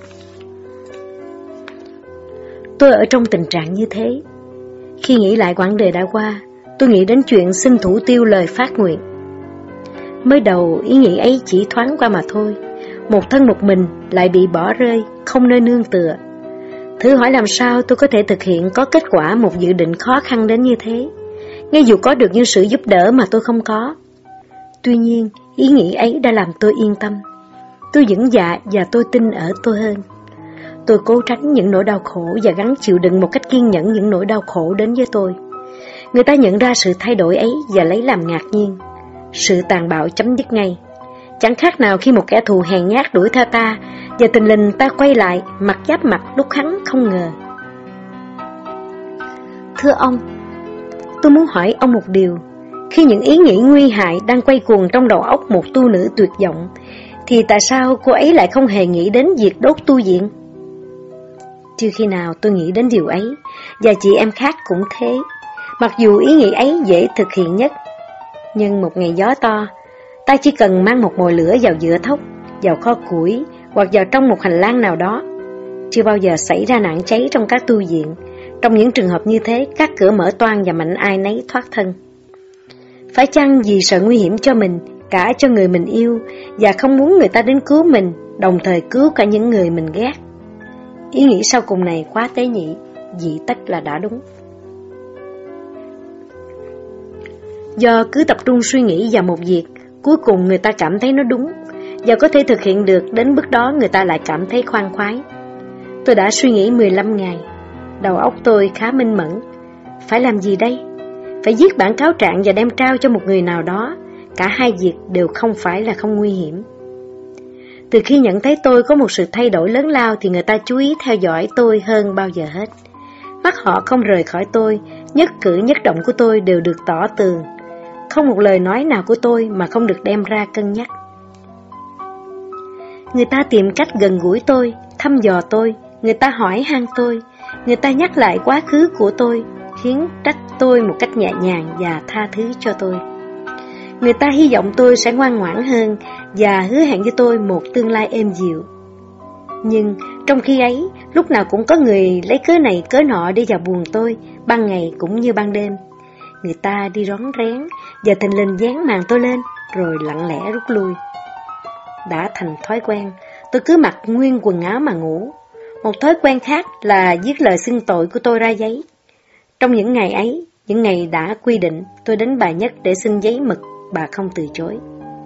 Tôi ở trong tình trạng như thế. Khi nghĩ lại quãng đời đã qua, tôi nghĩ đến chuyện xin thủ tiêu lời phát nguyện. Mới đầu ý nghĩ ấy chỉ thoáng qua mà thôi. Một thân một mình lại bị bỏ rơi, không nơi nương tựa. Thử hỏi làm sao tôi có thể thực hiện có kết quả một dự định khó khăn đến như thế, ngay dù có được những sự giúp đỡ mà tôi không có. Tuy nhiên, ý nghĩ ấy đã làm tôi yên tâm. Tôi vững dạ và tôi tin ở tôi hơn. Tôi cố tránh những nỗi đau khổ và gắng chịu đựng một cách kiên nhẫn những nỗi đau khổ đến với tôi. Người ta nhận ra sự thay đổi ấy và lấy làm ngạc nhiên. sự tàn bạo chấm dứt ngay. Chẳng khác nào khi một kẻ thù hèn nhát đuổi theo ta, và tình lình ta quay lại, mặt giáp mặt lúc hắn không ngờ. Thưa ông, tôi muốn hỏi ông một điều. Khi những ý nghĩ nguy hại đang quay cuồng trong đầu óc một tu nữ tuyệt vọng, thì tại sao cô ấy lại không hề nghĩ đến việc đốt tu viện? Chưa khi nào tôi nghĩ đến điều ấy, và chị em khác cũng thế. Mặc dù ý nghĩ ấy dễ thực hiện nhất, nhưng một ngày gió to, ta chỉ cần mang một mồi lửa vào giữa thóc, vào kho củi hoặc vào trong một hành lang nào đó. Chưa bao giờ xảy ra nạn cháy trong các tu viện. Trong những trường hợp như thế, các cửa mở toang và mạnh ai nấy thoát thân. Phải chăng vì sợ nguy hiểm cho mình, cả cho người mình yêu, và không muốn người ta đến cứu mình, đồng thời cứu cả những người mình ghét? Ý nghĩ sau cùng này quá tế nhị, dị tất là đã đúng. Do cứ tập trung suy nghĩ vào một việc, cuối cùng người ta cảm thấy nó đúng, và có thể thực hiện được, đến bước đó người ta lại cảm thấy khoan khoái. Tôi đã suy nghĩ 15 ngày, đầu óc tôi khá minh mẫn. Phải làm gì đây? Phải viết bản cáo trạng và đem trao cho một người nào đó. Cả hai việc đều không phải là không nguy hiểm. Từ khi nhận thấy tôi có một sự thay đổi lớn lao thì người ta chú ý theo dõi tôi hơn bao giờ hết. Mắt họ không rời khỏi tôi, nhất cử nhất động của tôi đều được tỏ tường. Không một lời nói nào của tôi mà không được đem ra cân nhắc. Người ta tìm cách gần gũi tôi, thăm dò tôi, người ta hỏi han tôi, người ta nhắc lại quá khứ của tôi, khiến trách tôi một cách nhẹ nhàng và tha thứ cho tôi. Người ta hy vọng tôi sẽ ngoan ngoãn hơn và hứa hẹn với tôi một tương lai êm dịu. Nhưng trong khi ấy, lúc nào cũng có người lấy cớ này cớ nọ để vào buồn tôi, ban ngày cũng như ban đêm. Người ta đi rón rén và thình lình dán màn tôi lên, rồi lặng lẽ rút lui. Đã thành thói quen, tôi cứ mặc nguyên quần áo mà ngủ. Một thói quen khác là viết lời xưng tội của tôi ra giấy. Trong những ngày ấy, những ngày đã quy định, tôi đến bà Nhất để xin giấy mực, bà không từ chối.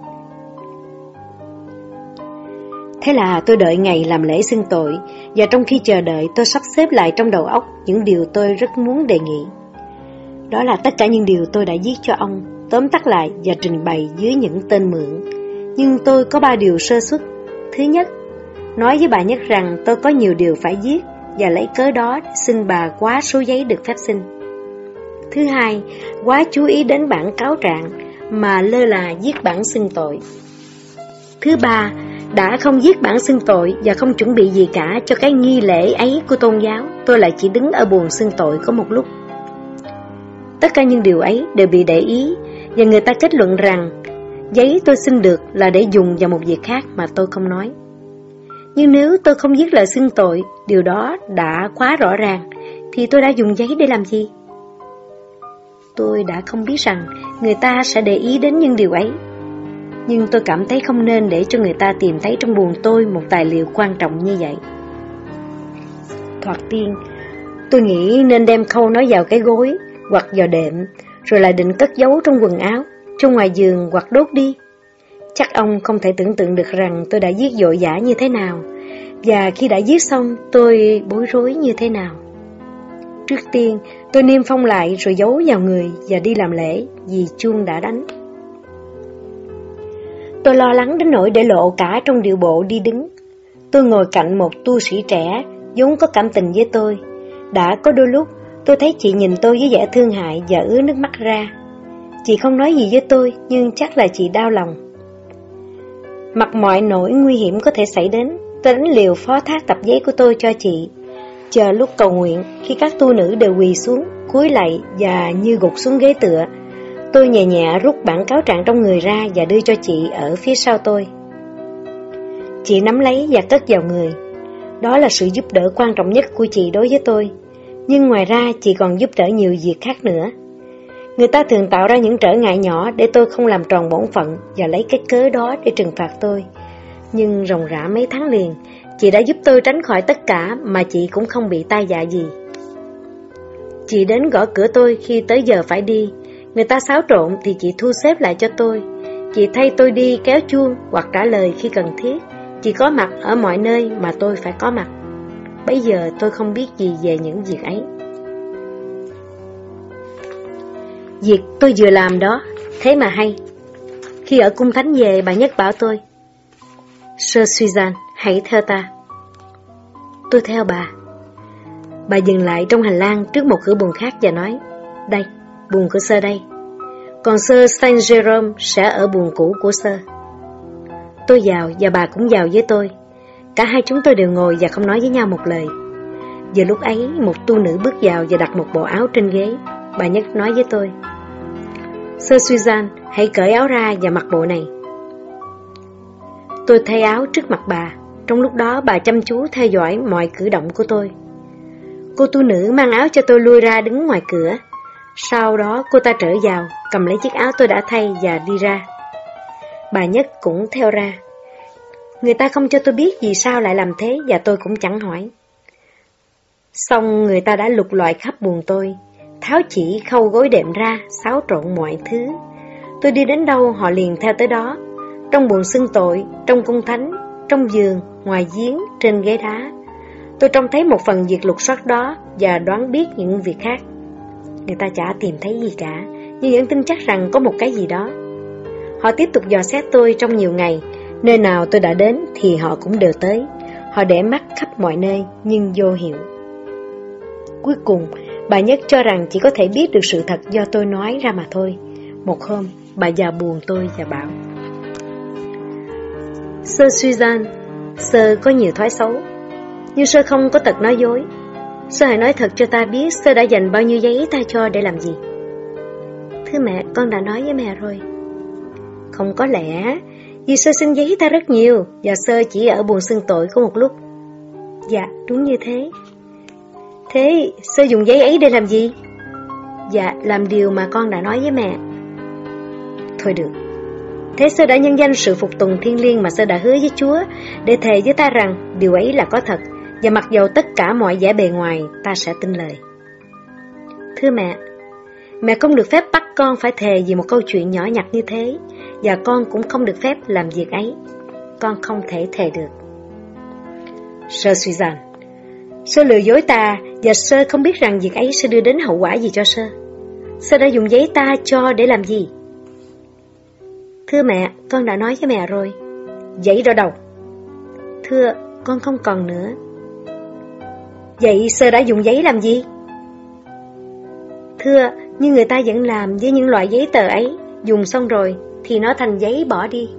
Thế là tôi đợi ngày làm lễ xưng tội, và trong khi chờ đợi tôi sắp xếp lại trong đầu óc những điều tôi rất muốn đề nghị. Đó là tất cả những điều tôi đã viết cho ông, tóm tắt lại và trình bày dưới những tên mượn. Nhưng tôi có 3 điều sơ suất. Thứ nhất, nói với bà Nhất rằng tôi có nhiều điều phải viết và lấy cớ đó xin bà quá số giấy được phép xin. Thứ hai, quá chú ý đến bản cáo trạng mà lơ là viết bản xưng tội. Thứ ba, đã không viết bản xưng tội và không chuẩn bị gì cả cho cái nghi lễ ấy của tôn giáo, tôi lại chỉ đứng ở buồng xưng tội có một lúc. Tất cả những điều ấy đều bị để ý, và người ta kết luận rằng giấy tôi xin được là để dùng vào một việc khác mà tôi không nói. Nhưng nếu tôi không viết lời xưng tội, điều đó đã quá rõ ràng, thì tôi đã dùng giấy để làm gì? Tôi đã không biết rằng người ta sẽ để ý đến những điều ấy, nhưng tôi cảm thấy không nên để cho người ta tìm thấy trong buồng tôi một tài liệu quan trọng như vậy. Thoạt tiên, tôi nghĩ nên đem khâu nó vào cái gối hoặc vào đệm, rồi lại định cất giấu trong quần áo, trong ngoài giường hoặc đốt đi. Chắc ông không thể tưởng tượng được rằng tôi đã viết vội vã như thế nào, và khi đã viết xong tôi bối rối như thế nào. Trước tiên, tôi niêm phong lại rồi giấu vào người và đi làm lễ vì chuông đã đánh. Tôi lo lắng đến nỗi để lộ cả trong điệu bộ đi đứng. Tôi ngồi cạnh một tu sĩ trẻ vốn có cảm tình với tôi. Đã có đôi lúc tôi thấy chị nhìn tôi với vẻ thương hại và ứa nước mắt ra. Chị không nói gì với tôi, nhưng chắc là chị đau lòng. Mặc mọi nỗi nguy hiểm có thể xảy đến, tôi đánh liều phó thác tập giấy của tôi cho chị. Chờ lúc cầu nguyện, khi các tu nữ đều quỳ xuống, cúi lạy và như gục xuống ghế tựa, tôi nhẹ nhẹ rút bản cáo trạng trong người ra và đưa cho chị ở phía sau tôi. Chị nắm lấy và cất vào người. Đó là sự giúp đỡ quan trọng nhất của chị đối với tôi. Nhưng ngoài ra chị còn giúp đỡ nhiều việc khác nữa. Người ta thường tạo ra những trở ngại nhỏ để tôi không làm tròn bổn phận và lấy cái cớ đó để trừng phạt tôi. Nhưng ròng rã mấy tháng liền, chị đã giúp tôi tránh khỏi tất cả mà chị cũng không bị tai vạ gì. Chị đến gõ cửa tôi khi tới giờ phải đi. Người ta xáo trộn thì chị thu xếp lại cho tôi. Chị thay tôi đi kéo chuông hoặc trả lời khi cần thiết. Chị có mặt ở mọi nơi mà tôi phải có mặt. Bây giờ tôi không biết gì về những việc ấy. Việc tôi vừa làm đó, thế mà hay. Khi ở cung thánh về, bà Nhất bảo tôi: Sir Susan, hãy theo ta. Tôi theo bà. Bà dừng lại trong hành lang trước một cửa buồng khác và nói: Đây, buồng của Sir đây. Còn Sir Saint Jerome sẽ ở buồng cũ của Sir. Tôi vào và bà cũng vào với tôi. Cả hai chúng tôi đều ngồi và không nói với nhau một lời. Giờ lúc ấy, một tu nữ bước vào và đặt một bộ áo trên ghế. Bà Nhất nói với tôi: Sir Susan, hãy cởi áo ra và mặc bộ này. Tôi thay áo trước mặt bà. Trong lúc đó bà chăm chú theo dõi mọi cử động của tôi. Cô tu nữ mang áo cho tôi lui ra đứng ngoài cửa. Sau đó cô ta trở vào, cầm lấy chiếc áo tôi đã thay và đi ra. Bà Nhất cũng theo ra. Người ta không cho tôi biết vì sao lại làm thế và tôi cũng chẳng hỏi. Xong người ta đã lục lọi khắp buồng tôi, tháo chỉ khâu gối đệm ra, xáo trộn mọi thứ. Tôi đi đến đâu họ liền theo tới đó. Trong buồng xưng tội, trong cung thánh, trong giường, ngoài giếng, trên ghế đá. Tôi trông thấy một phần việc lục soát đó và đoán biết những việc khác. Người ta chả tìm thấy gì cả, nhưng vẫn tin chắc rằng có một cái gì đó. Họ tiếp tục dò xét tôi trong nhiều ngày. Nơi nào tôi đã đến thì họ cũng đều tới. Họ để mắt khắp mọi nơi nhưng vô hiệu. Cuối cùng, bà Nhất cho rằng chỉ có thể biết được sự thật do tôi nói ra mà thôi. Một hôm, bà vào buồng tôi và bảo: Sir Susan, Sir có nhiều thói xấu, nhưng Sir không có tật nói dối. Sir hãy nói thật cho ta biết Sir đã dành bao nhiêu giấy ta cho để làm gì. Thưa mẹ, con đã nói với mẹ rồi. Không có lẽ, vì Sir xin giấy ta rất nhiều và Sir chỉ ở buồng xưng tội có một lúc. Dạ, đúng như thế. Thế Sir dùng giấy ấy để làm gì? Dạ, làm điều mà con đã nói với mẹ. Thôi được. Thế Sir đã nhân danh sự phục tùng thiêng liêng mà Sir đã hứa với Chúa để thề với ta rằng điều ấy là có thật, và mặc dầu tất cả mọi vẻ bề ngoài ta sẽ tin lời. Thưa mẹ không được phép bắt con phải thề vì một câu chuyện nhỏ nhặt như thế, và con cũng không được phép làm việc ấy. Con không thể thề được. Sir Susan, Sir lừa dối ta và Sir không biết rằng việc ấy sẽ đưa đến hậu quả gì cho Sir. Sir đã dùng giấy ta cho để làm gì? Thưa mẹ, con đã nói với mẹ rồi. Giấy đó đâu? Thưa, con không còn nữa. Vậy Sir đã dùng giấy làm gì? Thưa, nhưng người ta vẫn làm với những loại giấy tờ ấy. Dùng xong rồi thì nó thành giấy bỏ đi.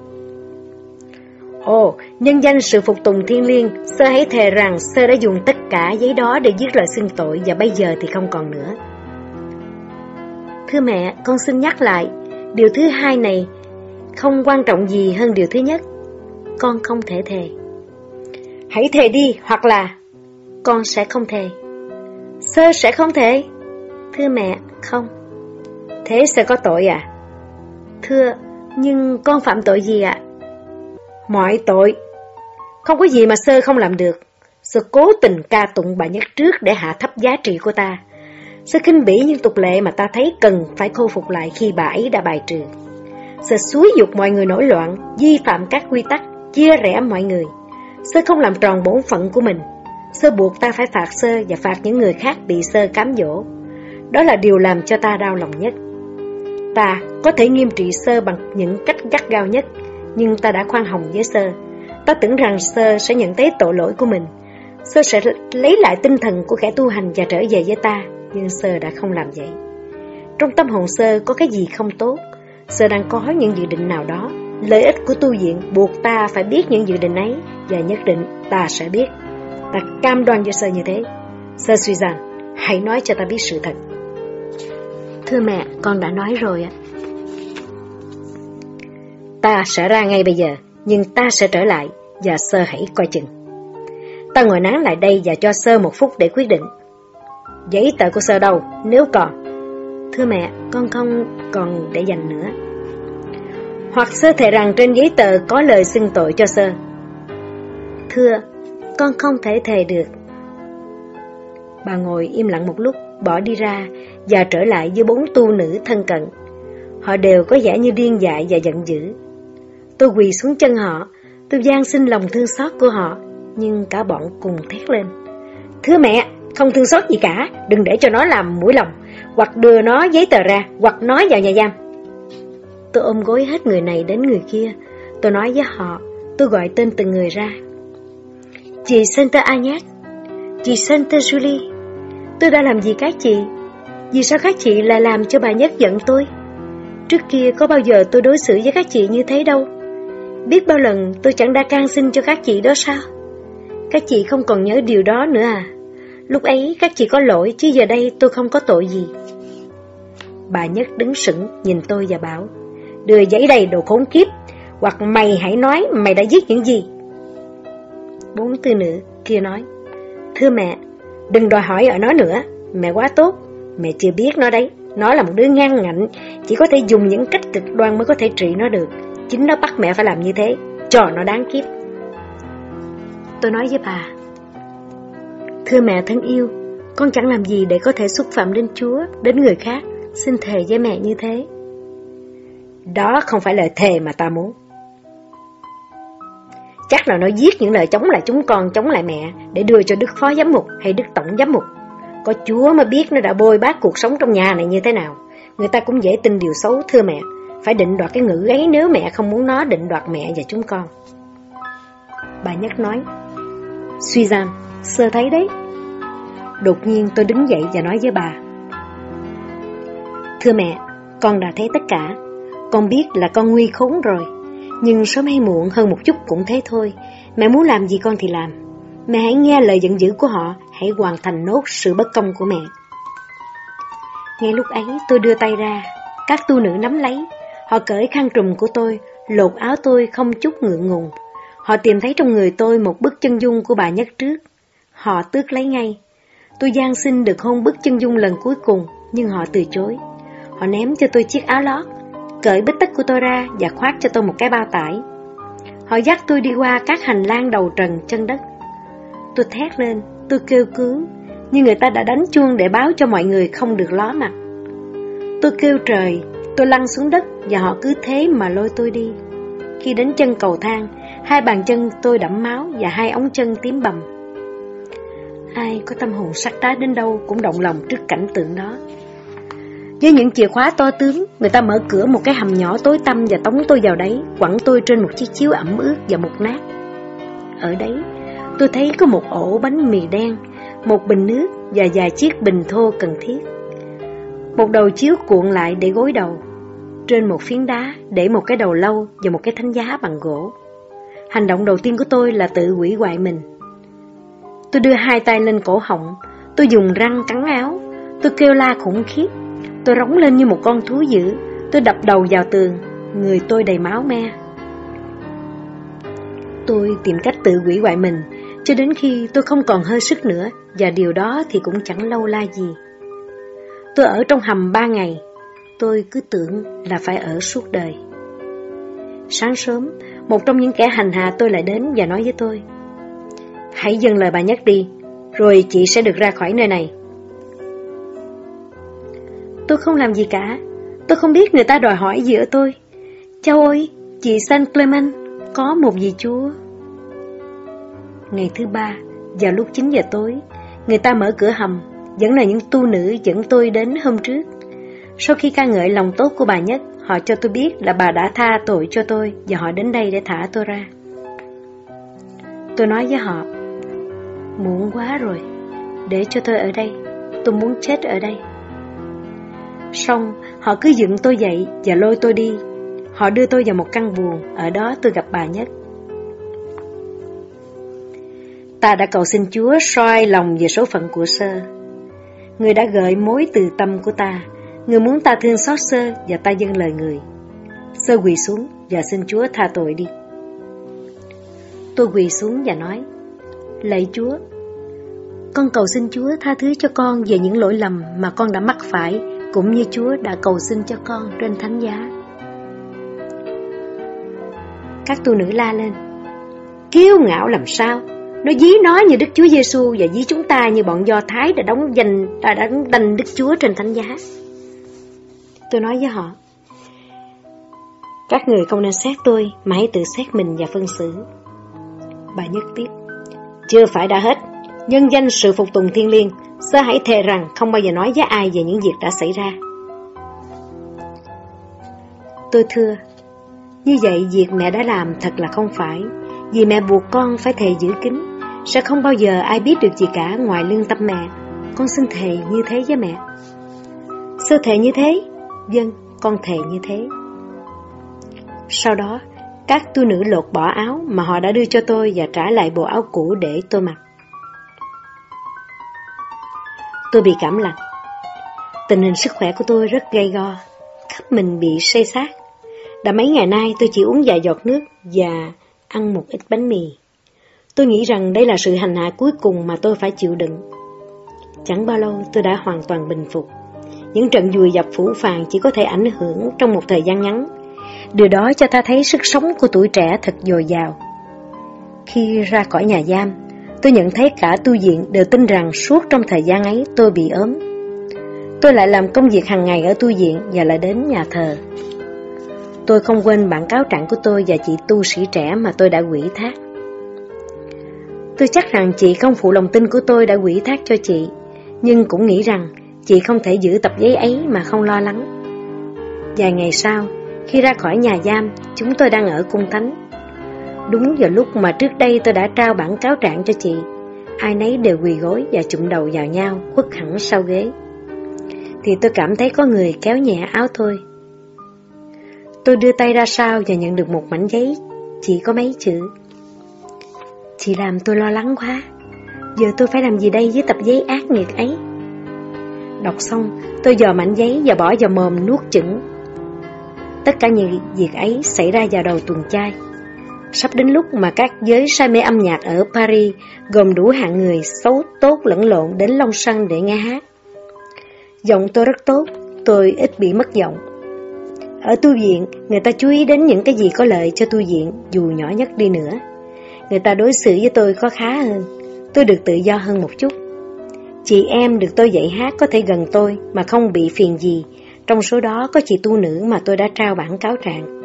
Ồ, nhân danh sự phục tùng thiêng liêng, Sir hãy thề rằng Sir đã dùng tất cả giấy đó để viết lời xưng tội, và bây giờ thì không còn nữa. Thưa mẹ, con xin nhắc lại, điều thứ hai này không quan trọng gì hơn điều thứ nhất. Con không thể thề. Hãy thề đi, hoặc là con sẽ không thề. Sir sẽ không thề. Thưa mẹ, không. Thế Sir có tội à? Thưa, nhưng con phạm tội gì ạ? Mọi tội. Không có gì mà Sir không làm được. Sir cố tình ca tụng bà Nhất trước để hạ thấp giá trị của ta. Sir khinh bỉ những tục lệ mà ta thấy cần phải khôi phục lại khi bà ấy đã bài trừ. Sir xúi dục mọi người nổi loạn, vi phạm các quy tắc, chia rẽ mọi người. Sir không làm tròn bổn phận của mình. Sir buộc ta phải phạt Sir và phạt những người khác bị Sir cám dỗ. Đó là điều làm cho ta đau lòng nhất. Ta có thể nghiêm trị Sir bằng những cách gắt gao nhất, nhưng ta đã khoan hồng với Sir. Ta tưởng rằng Sir sẽ nhận thấy tội lỗi của mình. Sir sẽ lấy lại tinh thần của kẻ tu hành và trở về với ta, nhưng Sir đã không làm vậy. Trong tâm hồn Sir có cái gì không tốt. Sir đang có những dự định nào đó. Lợi ích của tu viện buộc ta phải biết những dự định ấy, và nhất định ta sẽ biết. Ta cam đoan với Sir như thế. Sir Susan, hãy nói cho ta biết sự thật. Thưa mẹ, con đã nói rồi ạ. Ta sẽ ra ngay bây giờ, nhưng ta sẽ trở lại, và Sir hãy coi chừng. Ta ngồi nán lại đây và cho Sir một phút để quyết định. Giấy tờ của Sir đâu, nếu còn? Thưa mẹ, con không còn để dành nữa. Hoặc Sir thề rằng trên giấy tờ có lời xưng tội cho Sir. Thưa, con không thể thề được. Bà ngồi im lặng một lúc, bỏ đi ra và trở lại với 4 tu nữ thân cận. Họ đều có vẻ như điên dại và giận dữ. Tôi quỳ xuống chân họ, tôi van xin lòng thương xót của họ, nhưng cả bọn cùng thét lên. Thưa mẹ, không thương xót gì cả, đừng để cho nó làm mũi lòng, hoặc đưa nó giấy tờ ra, hoặc nói vào nhà giam. tôi ôm gối hết người này đến người kia. Tôi nói với họ, tôi gọi tên từng người ra. Chị Sainte Agnes, chị Sainte Julie, tôi đã làm gì các chị? Vì sao các chị lại làm cho bà Nhất giận tôi? Trước kia có bao giờ tôi đối xử với các chị như thế đâu. Biết bao lần tôi chẳng đã can xin cho các chị đó sao? Các chị không còn nhớ điều đó nữa à? Lúc ấy các chị có lỗi, chứ giờ đây tôi không có tội gì. Bà Nhất đứng sững nhìn tôi và bảo, đưa giấy đây đồ khốn kiếp, hoặc mày hãy nói mày đã viết những gì. 4 tư nữ kia nói, thưa mẹ, đừng đòi hỏi ở nó nữa, mẹ quá tốt, mẹ chưa biết nó đấy. Nó là một đứa ngang ngạnh, chỉ có thể dùng những cách cực đoan mới có thể trị nó được. Chính nó bắt mẹ phải làm như thế, cho nó đáng kiếp. Tôi nói với bà, thưa mẹ thân yêu, con chẳng làm gì để có thể xúc phạm đến Chúa, đến người khác. Xin thề với mẹ như thế. Đó không phải lời thề mà ta muốn. Chắc là nó viết những lời chống lại chúng con, chống lại mẹ, để đưa cho Đức Phó Giám mục hay Đức Tổng Giám mục. Có Chúa mới biết nó đã bôi bác cuộc sống trong nhà này như thế nào. Người ta cũng dễ tin điều xấu, thưa mẹ. Phải định đoạt cái ngữ ấy nếu mẹ không muốn nó định đoạt mẹ và chúng con. Bà Nhất nói, Suzanne, sơ thấy đấy. Đột nhiên tôi đứng dậy và nói với bà, thưa mẹ, con đã thấy tất cả. Con biết là con nguy khốn rồi, nhưng sớm hay muộn hơn một chút cũng thế thôi. Mẹ muốn làm gì con thì làm. Mẹ hãy nghe lời giận dữ của họ, hãy hoàn thành nốt sự bất công của mẹ. Ngay lúc ấy tôi đưa tay ra, các tu nữ nắm lấy. Họ cởi khăn trùm của tôi, lột áo tôi không chút ngượng ngùng. Họ tìm thấy trong người tôi một bức chân dung của bà Nhất trước. Họ tước lấy ngay. Tôi van xin được hôn bức chân dung lần cuối cùng, nhưng họ từ chối. Họ ném cho tôi chiếc áo lót, cởi bít tất của tôi ra và khoác cho tôi một cái bao tải. Họ dắt tôi đi qua các hành lang đầu trần chân đất. Tôi thét lên, tôi kêu cứu, nhưng người ta đã đánh chuông để báo cho mọi người không được ló mặt. Tôi kêu trời, tôi lăn xuống đất và họ cứ thế mà lôi tôi đi. Khi đến chân cầu thang, 2 bàn chân tôi đẫm máu và 2 ống chân tím bầm. Ai có tâm hồn sắt đá đến đâu cũng động lòng trước cảnh tượng đó. Với những chìa khóa to tướng, người ta mở cửa một cái hầm nhỏ tối tăm và tống tôi vào đấy, quẳng tôi trên một chiếc chiếu ẩm ướt và mục nát. Ở đấy, tôi thấy có một ổ bánh mì đen, một bình nước và vài chiếc bình thô cần thiết. Một đầu chiếu cuộn lại để gối đầu. Trên một phiến đá để một cái đầu lâu và một cái thánh giá bằng gỗ. Hành động đầu tiên của tôi là tự hủy hoại mình. Tôi đưa 2 tay lên cổ họng, tôi dùng răng cắn áo, tôi kêu la khủng khiếp, tôi rống lên như một con thú dữ, tôi đập đầu vào tường, người tôi đầy máu me. Tôi tìm cách tự hủy hoại mình, cho đến khi tôi không còn hơi sức nữa, và điều đó thì cũng chẳng lâu la gì. Tôi ở trong hầm 3 ngày, tôi cứ tưởng là phải ở suốt đời. Sáng sớm, một trong những kẻ hành hạ tôi lại đến và nói với tôi, hãy dâng lời bà Nhất đi, rồi chị sẽ được ra khỏi nơi này. Tôi không làm gì cả, tôi không biết người ta đòi hỏi gì ở tôi. Chao ôi, chị Saint Clement, có một vị Chúa. Ngày thứ 3, vào lúc 9 giờ tối, người ta mở cửa hầm, vẫn là những tu nữ dẫn tôi đến hôm trước. Sau khi ca ngợi lòng tốt của bà Nhất, họ cho tôi biết là bà đã tha tội cho tôi và họ đến đây để thả tôi ra. Tôi nói với họ, muộn quá rồi, để cho tôi ở đây, tôi muốn chết ở đây. Xong, họ cứ dựng tôi dậy và lôi tôi đi. Họ đưa tôi vào một căn buồng, ở đó tôi gặp bà Nhất. Ta đã cầu xin Chúa soi lòng về số phận của Sơ. Người đã gợi mối từ tâm của ta. Người muốn ta thương xót Sơ và ta dâng lời người. Sơ quỳ xuống và xin Chúa tha tội đi. Tôi quỳ xuống và nói, lạy Chúa, con cầu xin Chúa tha thứ cho con về những lỗi lầm mà con đã mắc phải, cũng như Chúa đã cầu xin cho con trên thánh giá. Các tu nữ la lên, kiêu ngạo làm sao? Nó dí nó như Đức Chúa Giêsu và dí chúng ta như bọn Do Thái đã đanh Đức Chúa trên thánh giá. Tôi nói với họ, các người không nên xét tôi mà hãy tự xét mình và phân xử. Bà Nhất tiếp, chưa phải đã hết. Nhân danh sự phục tùng thiêng liêng, Sơ hãy thề rằng không bao giờ nói với ai về những việc đã xảy ra. Tôi thưa, như vậy việc mẹ đã làm thật là không phải, vì mẹ buộc con phải thề giữ kín, sẽ không bao giờ ai biết được gì cả ngoài lương tâm mẹ. Con xin thề như thế với mẹ. Sao thề như thế? Vâng, con thề như thế. Sau đó, các tu nữ lột bỏ áo mà họ đã đưa cho tôi và trả lại bộ áo cũ để tôi mặc. Tôi bị cảm lạnh. Tình hình sức khỏe của tôi rất gay go, khắp mình bị say sát. Đã mấy ngày nay tôi chỉ uống vài giọt nước và ăn một ít bánh mì. Tôi nghĩ rằng đây là sự hành hạ cuối cùng mà tôi phải chịu đựng. Chẳng bao lâu tôi đã hoàn toàn bình phục. Những trận dùi dập phũ phàng chỉ có thể ảnh hưởng trong một thời gian ngắn. Điều đó cho ta thấy sức sống của tuổi trẻ thật dồi dào. Khi ra khỏi nhà giam, tôi nhận thấy cả tu viện đều tin rằng suốt trong thời gian ấy tôi bị ốm. Tôi lại làm công việc hàng ngày ở tu viện và lại đến nhà thờ. Tôi không quên bản cáo trạng của tôi và chị tu sĩ trẻ mà tôi đã ủy thác. Tôi chắc rằng chị không phụ lòng tin của tôi đã ủy thác cho chị, nhưng cũng nghĩ rằng chị không thể giữ tập giấy ấy mà không lo lắng. Vài ngày sau, khi ra khỏi nhà giam, chúng tôi đang ở cung thánh. Đúng vào lúc mà trước đây tôi đã trao bản cáo trạng cho chị, ai nấy đều quỳ gối và chụm đầu vào nhau, khuất hẳn sau ghế. Thì tôi cảm thấy có người kéo nhẹ áo tôi. Tôi đưa tay ra sau và nhận được một mảnh giấy, chỉ có mấy chữ: chị làm tôi lo lắng quá, giờ tôi phải làm gì đây với tập giấy ác nghiệt ấy? Đọc xong, tôi giò mảnh giấy và bỏ vào mồm nuốt chửng. Tất cả những việc ấy xảy ra vào đầu tuần chay. Sắp đến lúc mà các giới say mê âm nhạc ở Paris gồm đủ hạng người xấu tốt lẫn lộn đến Long Sân để nghe hát. Giọng tôi rất tốt, tôi ít bị mất giọng. Ở tu viện, người ta chú ý đến những cái gì có lợi cho tu viện, dù nhỏ nhất đi nữa. Người ta đối xử với tôi có khá hơn, tôi được tự do hơn một chút. Chị em được tôi dạy hát có thể gần tôi mà không bị phiền gì, trong số đó có chị tu nữ mà tôi đã trao bản cáo trạng.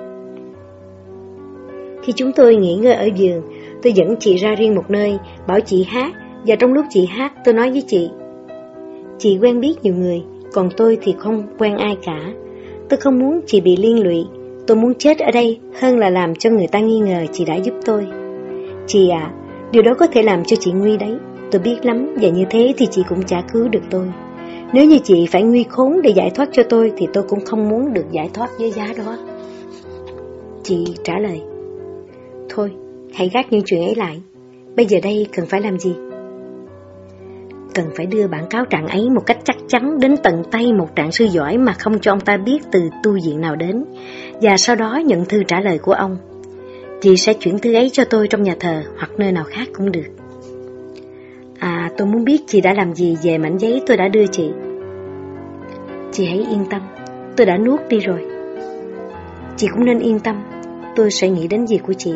Khi chúng tôi nghỉ ngơi ở giường, tôi dẫn chị ra riêng một nơi, bảo chị hát, và trong lúc chị hát tôi nói với chị quen biết nhiều người, còn tôi thì không quen ai cả. Tôi không muốn chị bị liên lụy, tôi muốn chết ở đây hơn là làm cho người ta nghi ngờ chị đã giúp tôi. Chị ạ, điều đó có thể làm cho chị nguy đấy, tôi biết lắm, và như thế thì chị cũng chả cứu được tôi. Nếu như chị phải nguy khốn để giải thoát cho tôi thì tôi cũng không muốn được giải thoát với giá đó. Chị trả lời: thôi, hãy gác những chuyện ấy lại. Bây giờ đây cần phải làm gì? Cần phải đưa bản cáo trạng ấy một cách chắc chắn đến tận tay một trạng sư giỏi mà không cho ông ta biết từ tu viện nào đến, và sau đó nhận thư trả lời của ông. Chị sẽ chuyển thư ấy cho tôi trong nhà thờ hoặc nơi nào khác cũng được. Tôi muốn biết chị đã làm gì về mảnh giấy tôi đã đưa chị. Chị hãy yên tâm, tôi đã nuốt đi rồi. Chị cũng nên yên tâm, tôi sẽ nghĩ đến việc của chị.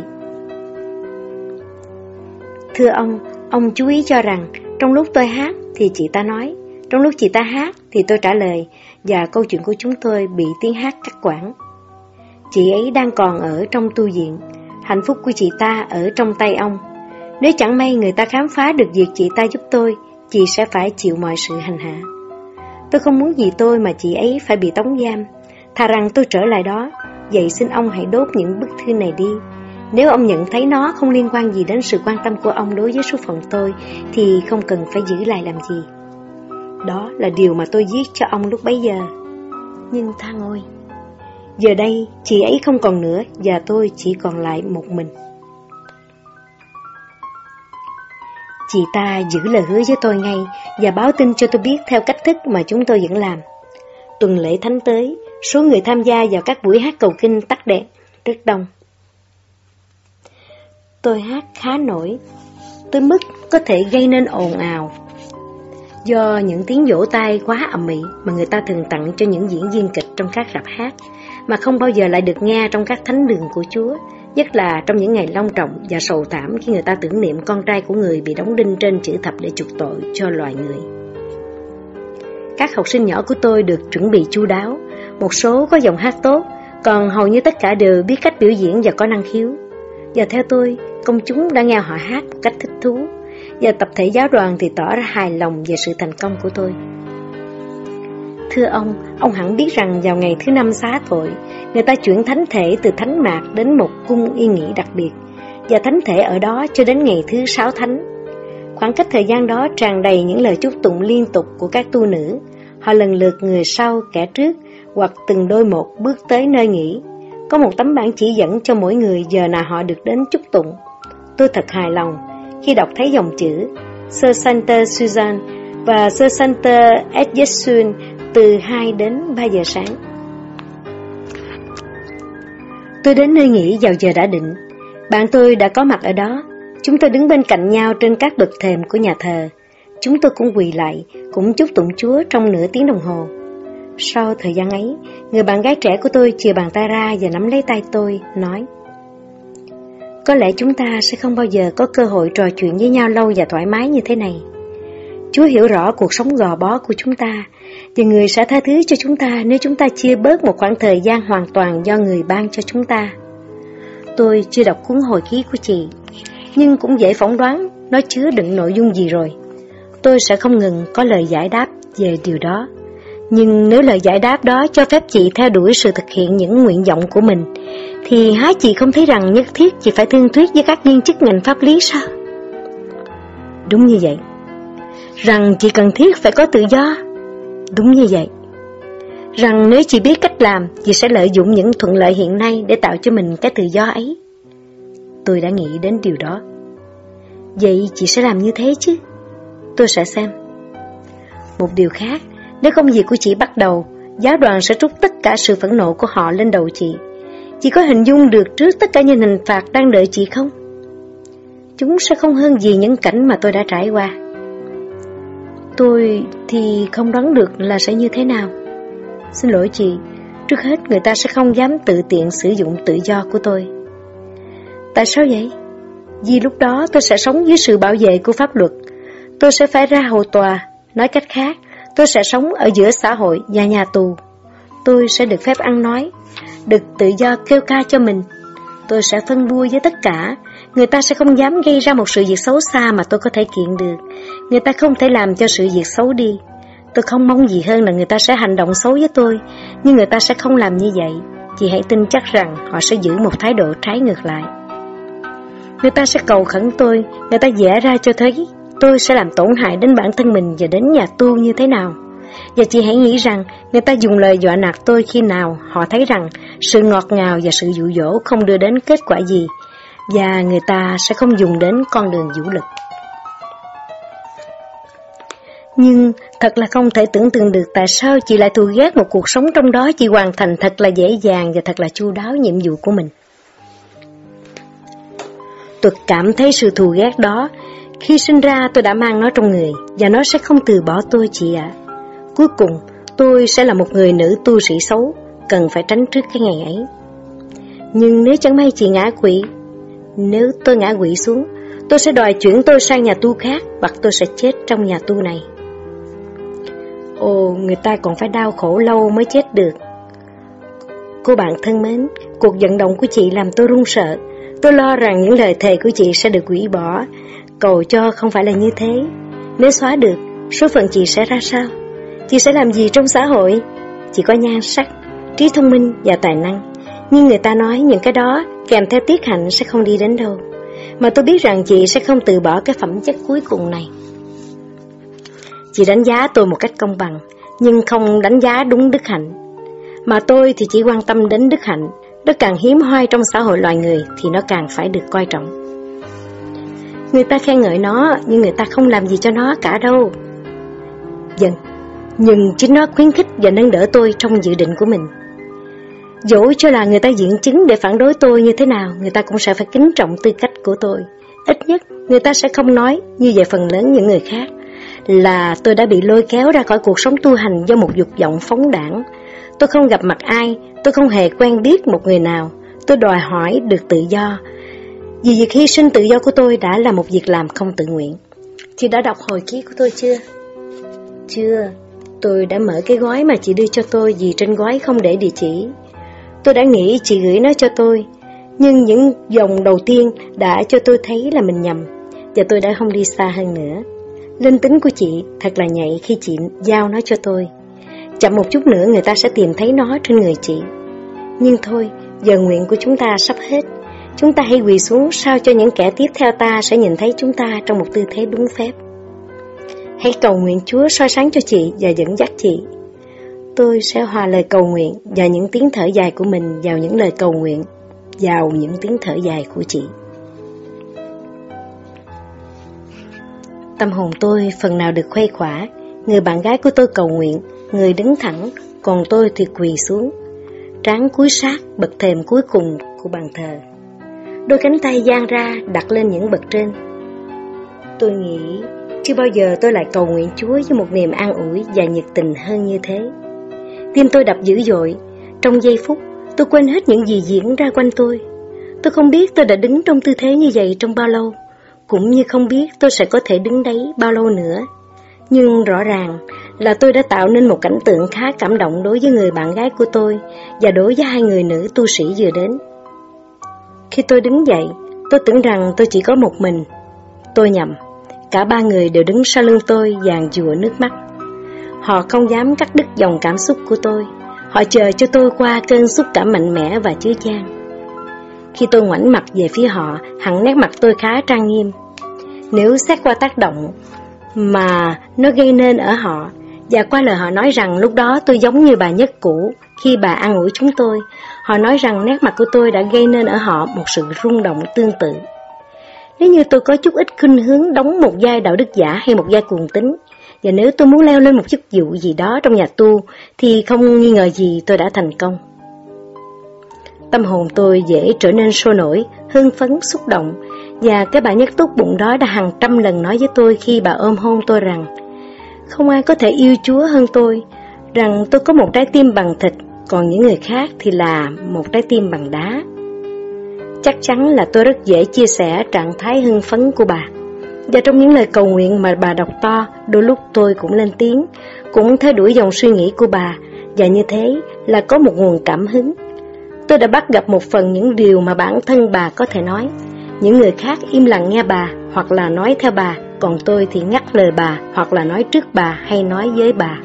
Thưa ông chú ý cho rằng trong lúc tôi hát thì chị ta nói, trong lúc chị ta hát thì tôi trả lời, và câu chuyện của chúng tôi bị tiếng hát cắt quãng. Chị ấy đang còn ở trong tu viện, hạnh phúc của chị ta ở trong tay ông. Nếu chẳng may người ta khám phá được việc chị ta giúp tôi, chị sẽ phải chịu mọi sự hành hạ. Tôi không muốn vì tôi mà chị ấy phải bị tống giam. Thà rằng tôi trở lại đó. Vậy xin ông hãy đốt những bức thư này đi. Nếu ông nhận thấy nó không liên quan gì đến sự quan tâm của ông đối với số phận tôi, thì không cần phải giữ lại làm gì. Đó là điều mà tôi viết cho ông lúc bấy giờ. Nhưng thang ôi, giờ đây chị ấy không còn nữa, và tôi chỉ còn lại một mình. Chị ta giữ lời hứa với tôi ngay và báo tin cho tôi biết theo cách thức mà chúng tôi vẫn làm. Tuần lễ thánh tới, số người tham gia vào các buổi hát cầu kinh tắt đèn rất đông. Tôi hát khá nổi, tới mức có thể gây nên ồn ào. Do những tiếng vỗ tay quá ầm ĩ mà người ta thường tặng cho những diễn viên kịch trong các rạp hát, mà không bao giờ lại được nghe trong các thánh đường của Chúa, nhất là trong những ngày long trọng và sầu thảm khi người ta tưởng niệm con trai của người bị đóng đinh trên chữ thập để chuộc tội cho loài người. Các học sinh nhỏ của tôi được chuẩn bị chu đáo, một số có giọng hát tốt, còn hầu như tất cả đều biết cách biểu diễn và có năng khiếu. Và theo tôi, công chúng đã nghe họ hát một cách thích thú, và tập thể giáo đoàn thì tỏ ra hài lòng về sự thành công của tôi. Thưa ông hẳn biết rằng vào ngày thứ 5 xá tội, người ta chuyển thánh thể từ thánh mạc đến một cung yên nghỉ đặc biệt, và thánh thể ở đó cho đến ngày thứ 6 thánh. Khoảng cách thời gian đó tràn đầy những lời chúc tụng liên tục của các tu nữ. Họ lần lượt người sau, kẻ trước, hoặc từng đôi một bước tới nơi nghỉ. Có một tấm bảng chỉ dẫn cho mỗi người giờ nào họ được đến chúc tụng. Tôi thật hài lòng khi đọc thấy dòng chữ Sir Santa Susan và Sir Santa Edgesun từ 2 đến 3 giờ sáng. Tôi đến nơi nghỉ vào giờ đã định. Bạn tôi đã có mặt ở đó. Chúng tôi đứng bên cạnh nhau trên các bậc thềm của nhà thờ. Chúng tôi cũng quỳ lại, cũng chúc tụng Chúa trong nửa tiếng đồng hồ. Sau thời gian ấy, người bạn gái trẻ của tôi chìa bàn tay ra và nắm lấy tay tôi, nói: có lẽ chúng ta sẽ không bao giờ có cơ hội trò chuyện với nhau lâu và thoải mái như thế này. Chúa hiểu rõ cuộc sống gò bó của chúng ta, và Người sẽ tha thứ cho chúng ta nếu chúng ta chia bớt một khoảng thời gian hoàn toàn do Người ban cho chúng ta. Tôi chưa đọc cuốn hồi ký của chị, nhưng cũng dễ phỏng đoán nó chứa đựng nội dung gì rồi. Tôi sẽ không ngừng có lời giải đáp về điều đó. Nhưng nếu lời giải đáp đó cho phép chị theo đuổi sự thực hiện những nguyện vọng của mình, thì há chị không thấy rằng nhất thiết chị phải thương thuyết với các viên chức ngành pháp lý sao? Đúng như vậy. Rằng chị cần thiết phải có tự do? Đúng như vậy. Rằng nếu chị biết cách làm, chị sẽ lợi dụng những thuận lợi hiện nay để tạo cho mình cái tự do ấy. Tôi đã nghĩ đến điều đó. Vậy chị sẽ làm như thế chứ? Tôi sẽ xem. Một điều khác, nếu công việc của chị bắt đầu, giáo đoàn sẽ trút tất cả sự phẫn nộ của họ lên đầu chị. Chị có hình dung được trước tất cả những hình phạt đang đợi chị không? Chúng sẽ không hơn gì những cảnh mà tôi đã trải qua. Tôi thì không đoán được là sẽ như thế nào. Xin lỗi chị, trước hết người ta sẽ không dám tự tiện sử dụng tự do của tôi. Tại sao vậy? Vì lúc đó tôi sẽ sống dưới sự bảo vệ của pháp luật. Tôi sẽ phải ra hầu tòa. Nói cách khác, tôi sẽ sống ở giữa xã hội và nhà tù. Tôi sẽ được phép ăn nói, được tự do kêu ca cho mình. Tôi sẽ phân bua với tất cả. Người ta sẽ không dám gây ra một sự việc xấu xa mà tôi có thể kiện được. Người ta không thể làm cho sự việc xấu đi. Tôi không mong gì hơn là người ta sẽ hành động xấu với tôi, nhưng người ta sẽ không làm như vậy. Chị hãy tin chắc rằng họ sẽ giữ một thái độ trái ngược lại. Người ta sẽ cầu khẩn tôi, người ta vẽ ra cho thấy tôi sẽ làm tổn hại đến bản thân mình và đến nhà tu như thế nào. Và chị hãy nghĩ rằng người ta dùng lời dọa nạt tôi khi nào họ thấy rằng sự ngọt ngào và sự dụ dỗ không đưa đến kết quả gì, và người ta sẽ không dùng đến con đường vũ lực. Nhưng thật là không thể tưởng tượng được tại sao chị lại thù ghét một cuộc sống trong đó chị hoàn thành thật là dễ dàng và thật là chu đáo nhiệm vụ của mình. Tôi cảm thấy sự thù ghét đó. Khi sinh ra tôi đã mang nó trong người, và nó sẽ không từ bỏ tôi, chị ạ. Cuối cùng tôi sẽ là một người nữ tu sĩ xấu, cần phải tránh trước cái ngày ấy. Nhưng nếu chẳng may chị ngã quỵ, nếu tôi ngã quỵ xuống, tôi sẽ đòi chuyển tôi sang nhà tu khác, hoặc tôi sẽ chết trong nhà tu này. Ồ, người ta còn phải đau khổ lâu mới chết được. Cô bạn thân mến, cuộc vận động của chị làm tôi run sợ. Tôi lo rằng những lời thề của chị sẽ được hủy bỏ. Cầu cho không phải là như thế. Nếu xóa được, số phận chị sẽ ra sao? Chị sẽ làm gì trong xã hội? Chị có nhan sắc, trí thông minh và tài năng, nhưng người ta nói những cái đó kèm theo tiết hạnh sẽ không đi đến đâu. Mà tôi biết rằng chị sẽ không từ bỏ cái phẩm chất cuối cùng này. Chị đánh giá tôi một cách công bằng, nhưng không đánh giá đúng đức hạnh. Mà tôi thì chỉ quan tâm đến đức hạnh. Nó càng hiếm hoi trong xã hội loài người thì nó càng phải được coi trọng. Người ta khen ngợi nó, nhưng người ta không làm gì cho nó cả đâu. Vâng, nhưng chính nó khuyến khích và nâng đỡ tôi trong dự định của mình. Dẫu cho là người ta diễn chứng để phản đối tôi như thế nào, người ta cũng sẽ phải kính trọng tư cách của tôi. Ít nhất, người ta sẽ không nói, như về phần lớn những người khác, là tôi đã bị lôi kéo ra khỏi cuộc sống tu hành do một dục vọng phóng đãng. Tôi không gặp mặt ai, tôi không hề quen biết một người nào. Tôi đòi hỏi được tự do. Vì việc hy sinh tự do của tôi đã là một việc làm không tự nguyện. Chị đã đọc hồi ký của tôi chưa? Chưa. Tôi đã mở cái gói mà chị đưa cho tôi vì trên gói không để địa chỉ. Tôi đã nghĩ chị gửi nó cho tôi, nhưng những dòng đầu tiên đã cho tôi thấy là mình nhầm, và tôi đã không đi xa hơn nữa. Linh tính của chị thật là nhạy khi chị giao nó cho tôi. Chậm một chút nữa người ta sẽ tìm thấy nó trên người chị. Nhưng thôi, giờ nguyện của chúng ta sắp hết. Chúng ta hãy quỳ xuống sao cho những kẻ tiếp theo ta sẽ nhìn thấy chúng ta trong một tư thế đúng phép. Hãy cầu nguyện Chúa soi sáng cho chị và dẫn dắt chị. Tôi sẽ hòa lời cầu nguyện và những tiếng thở dài của mình vào những lời cầu nguyện, vào những tiếng thở dài của chị. Tâm hồn tôi phần nào được khuây khỏa. Người bạn gái của tôi cầu nguyện, người đứng thẳng, còn tôi thì quỳ xuống, trán cúi sát bậc thềm cuối cùng của bàn thờ. Đôi cánh tay dang ra đặt lên những bậc trên. Tôi nghĩ chưa bao giờ tôi lại cầu nguyện Chúa với một niềm an ủi và nhiệt tình hơn như thế. Tim tôi đập dữ dội. Trong giây phút, tôi quên hết những gì diễn ra quanh tôi. Tôi không biết tôi đã đứng trong tư thế như vậy trong bao lâu, cũng như không biết tôi sẽ có thể đứng đấy bao lâu nữa. Nhưng rõ ràng là tôi đã tạo nên một cảnh tượng khá cảm động đối với người bạn gái của tôi và đối với hai người nữ tu sĩ vừa đến. Khi tôi đứng dậy, tôi tưởng rằng tôi chỉ có một mình. Tôi nhầm. Cả ba người đều đứng sau lưng tôi dàn dụa nước mắt. Họ không dám cắt đứt dòng cảm xúc của tôi. Họ chờ cho tôi qua cơn xúc cảm mạnh mẽ và chứa chan. Khi tôi ngoảnh mặt về phía họ, hẳn nét mặt tôi khá trang nghiêm. Nếu xét qua tác động mà nó gây nên ở họ, và qua lời họ nói rằng lúc đó tôi giống như bà Nhất cũ khi bà an ủi chúng tôi, họ nói rằng nét mặt của tôi đã gây nên ở họ một sự rung động tương tự. Nếu như tôi có chút ít khuynh hướng đóng một vai đạo đức giả hay một vai cuồng tín, và nếu tôi muốn leo lên một chức vụ gì đó trong nhà tu, thì không nghi ngờ gì tôi đã thành công. Tâm hồn tôi dễ trở nên sôi nổi, hưng phấn, xúc động, và cái bà Nhất tốt bụng đó đã hàng trăm lần nói với tôi khi bà ôm hôn tôi rằng không ai có thể yêu Chúa hơn tôi, rằng tôi có một trái tim bằng thịt, còn những người khác thì là một trái tim bằng đá. Chắc chắn là tôi rất dễ chia sẻ trạng thái hưng phấn của bà. Và trong những lời cầu nguyện mà bà đọc to, đôi lúc tôi cũng lên tiếng, cũng theo đuổi dòng suy nghĩ của bà, và như thế là có một nguồn cảm hứng. Tôi đã bắt gặp một phần những điều mà bản thân bà có thể nói. Những người khác im lặng nghe bà, hoặc là nói theo bà, còn tôi thì ngắt lời bà, hoặc là nói trước bà hay nói với bà.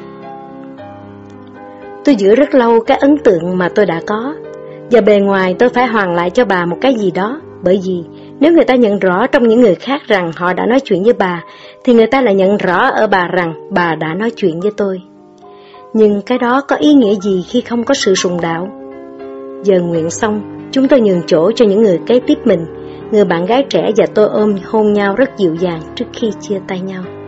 Tôi giữ rất lâu cái ấn tượng mà tôi đã có, và bề ngoài tôi phải hoàn lại cho bà một cái gì đó, bởi vì nếu người ta nhận rõ trong những người khác rằng họ đã nói chuyện với bà, thì người ta lại nhận rõ ở bà rằng bà đã nói chuyện với tôi. Nhưng cái đó có ý nghĩa gì khi không có sự sùng đạo? Giờ nguyện xong, chúng tôi nhường chỗ cho những người kế tiếp mình. Người bạn gái trẻ và tôi ôm hôn nhau rất dịu dàng trước khi chia tay nhau.